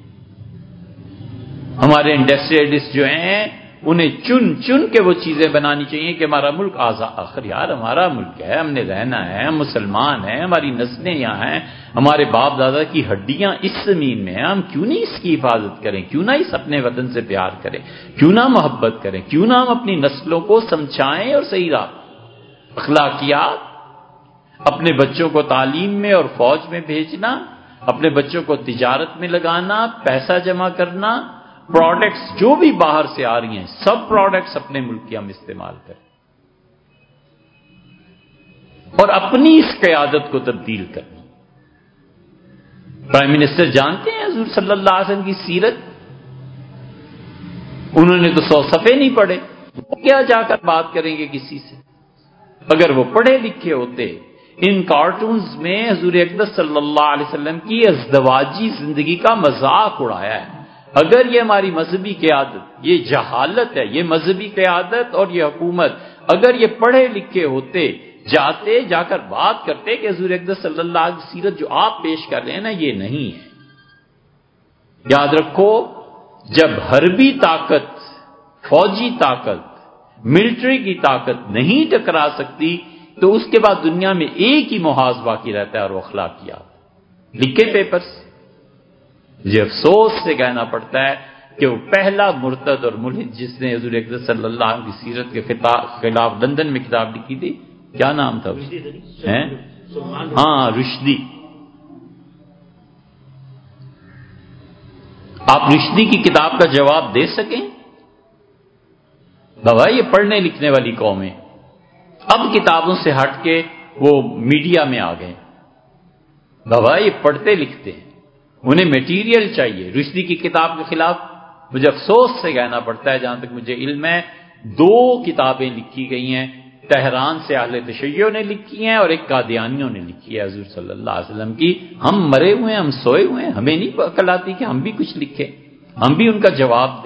ہمارے انڈسٹریلسٹ جو ہیں انہیں چن چن کے وہ چیزیں بنانی چاہیے کہ ہمارا ملک آزاد. آخر یار ہمارا ملک ہے، ہم نے رہنا ہے، ہم مسلمان ہیں، ہماری نسلیں یہاں ہیں، ہمارے باپ دادا کی ہڈیاں اس زمین میں ہیں. ہم کیوں نہیں اس کی حفاظت کریں؟ کیوں نہ اس اپنے وطن سے پیار کریں؟ کیوں نہ محبت کریں؟ کیوں نہ ہم اپنی نسلوں کو سمجھائیں اور صحیح راہ اخلاقیات. اپنے بچوں کو تعلیم میں اور فوج میں بھیجنا، اپنے بچوں کو تجارت میں لگانا، پیسہ جمع کرنا، پروڈکٹس جو بھی باہر سے آ رہی ہیں سب پروڈکٹس اپنے ملک کی ہم استعمال کریں اور اپنی اس قیادت کو تبدیل کرنا. پرائم منسٹر جانتے ہیں حضور صلی اللہ علیہ وسلم کی سیرت؟ انہوں نے تو سو صفحے نہیں پڑھے، کیا جا کر بات کریں گے کسی سے؟ اگر وہ پڑھے لکھے ہوتے. ان کارٹونز میں حضور اقدس صلی اللہ علیہ وسلم کی ازدواجی زندگی کا مذاق اڑایا ہے. اگر یہ ہماری مذہبی قیادت، یہ جہالت ہے، یہ مذہبی قیادت اور یہ حکومت، اگر یہ پڑھے لکھے ہوتے، جاتے جا کر بات کرتے کہ حضور اقدس صلی اللہ علیہ وسلم سیرت جو آپ پیش کر رہے ہیں نا یہ نہیں ہے. یاد رکھو، جب حربی طاقت، فوجی طاقت، ملٹری کی طاقت نہیں ٹکرا سکتی تو اس کے بعد دنیا میں ایک ہی محاذ باقی رہتا ہے اور وہ اخلاقیات. لکھے پیپرز. مجھے افسوس سے کہنا پڑتا ہے کہ وہ پہلا مرتد اور ملحد جس نے حضور اقدس صلی اللہ علیہ وسلم کی سیرت کے خلاف لندن میں کتاب لکھی تھی، کیا نام تھا اس کا؟ ہاں، رشدی. آپ رشدی کی کتاب کا جواب دے سکیں؟ بابا یہ پڑھنے لکھنے والی قوم ہے، اب کتابوں سے ہٹ کے وہ میڈیا میں آ گئے. بابا یہ پڑھتے لکھتے ہیں، انہیں میٹیریل چاہیے. رشدی کی کتاب کے خلاف مجھے افسوس سے کہنا پڑتا ہے، جہاں تک مجھے علم ہے دو کتابیں لکھی گئی ہیں. تہران سے اہل تشیع نے لکھی ہیں اور ایک قادیانیوں نے لکھی ہے حضور صلی اللہ علیہ وسلم کی. ہم مرے ہوئے ہیں، ہم سوئے ہوئے ہیں، ہمیں نہیں عقل آتی کہ ہم بھی کچھ لکھیں، ہم بھی ان کا جواب دیں.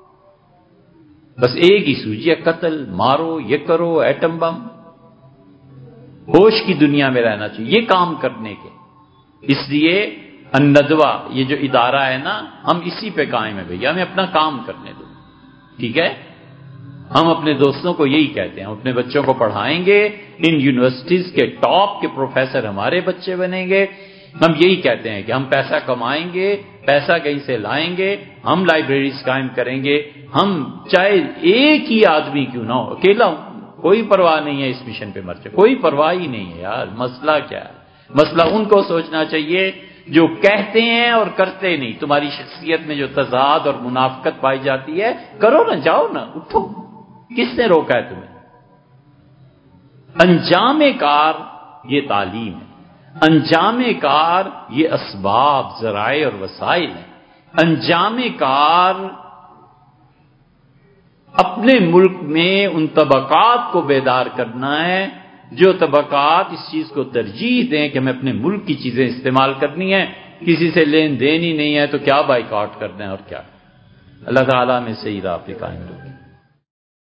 بس ایک ہی سوچی ہے، قتل، مارو، یہ کرو، ایٹم بم. ہوش کی دنیا میں رہنا چاہیے یہ کام کرنے کے. اس لیے الندوہ یہ جو ادارہ ہے نا، ہم اسی پہ قائم ہے بھیا، ہمیں اپنا کام کرنے دو. ٹھیک ہے؟ ہم اپنے دوستوں کو یہی کہتے ہیں، ہم اپنے بچوں کو پڑھائیں گے، ان یونیورسٹیز کے ٹاپ کے پروفیسر ہمارے بچے بنیں گے. ہم یہی کہتے ہیں کہ ہم پیسہ کمائیں گے، پیسہ کہیں سے لائیں گے، ہم لائبریریز قائم کریں گے. ہم چاہے ایک ہی آدمی کیوں نہ ہو، اکیلا ہوں، کوئی پرواہ نہیں ہے اس مشن پہ مر جائے، کوئی پرواہ ہی نہیں ہے یار. مسئلہ کیا ہے؟ مسئلہ ان کو سوچنا چاہیے جو کہتے ہیں اور کرتے نہیں. تمہاری شخصیت میں جو تضاد اور منافقت پائی جاتی ہے، کرو نا، جاؤ نا، اٹھو. کس نے روکا ہے تمہیں؟ انجام کار یہ تعلیم ہے، انجام کار یہ اسباب، ذرائع اور وسائل ہیں. انجام کار اپنے ملک میں ان طبقات کو بیدار کرنا ہے جو طبقات اس چیز کو ترجیح دیں کہ ہمیں اپنے ملک کی چیزیں استعمال کرنی ہے، کسی سے لین دین ہی نہیں ہے تو کیا بائیکاٹ کرنا ہے اور کیا. اللہ تعالیٰ میں صحیح راہ پہ قائم رکھے.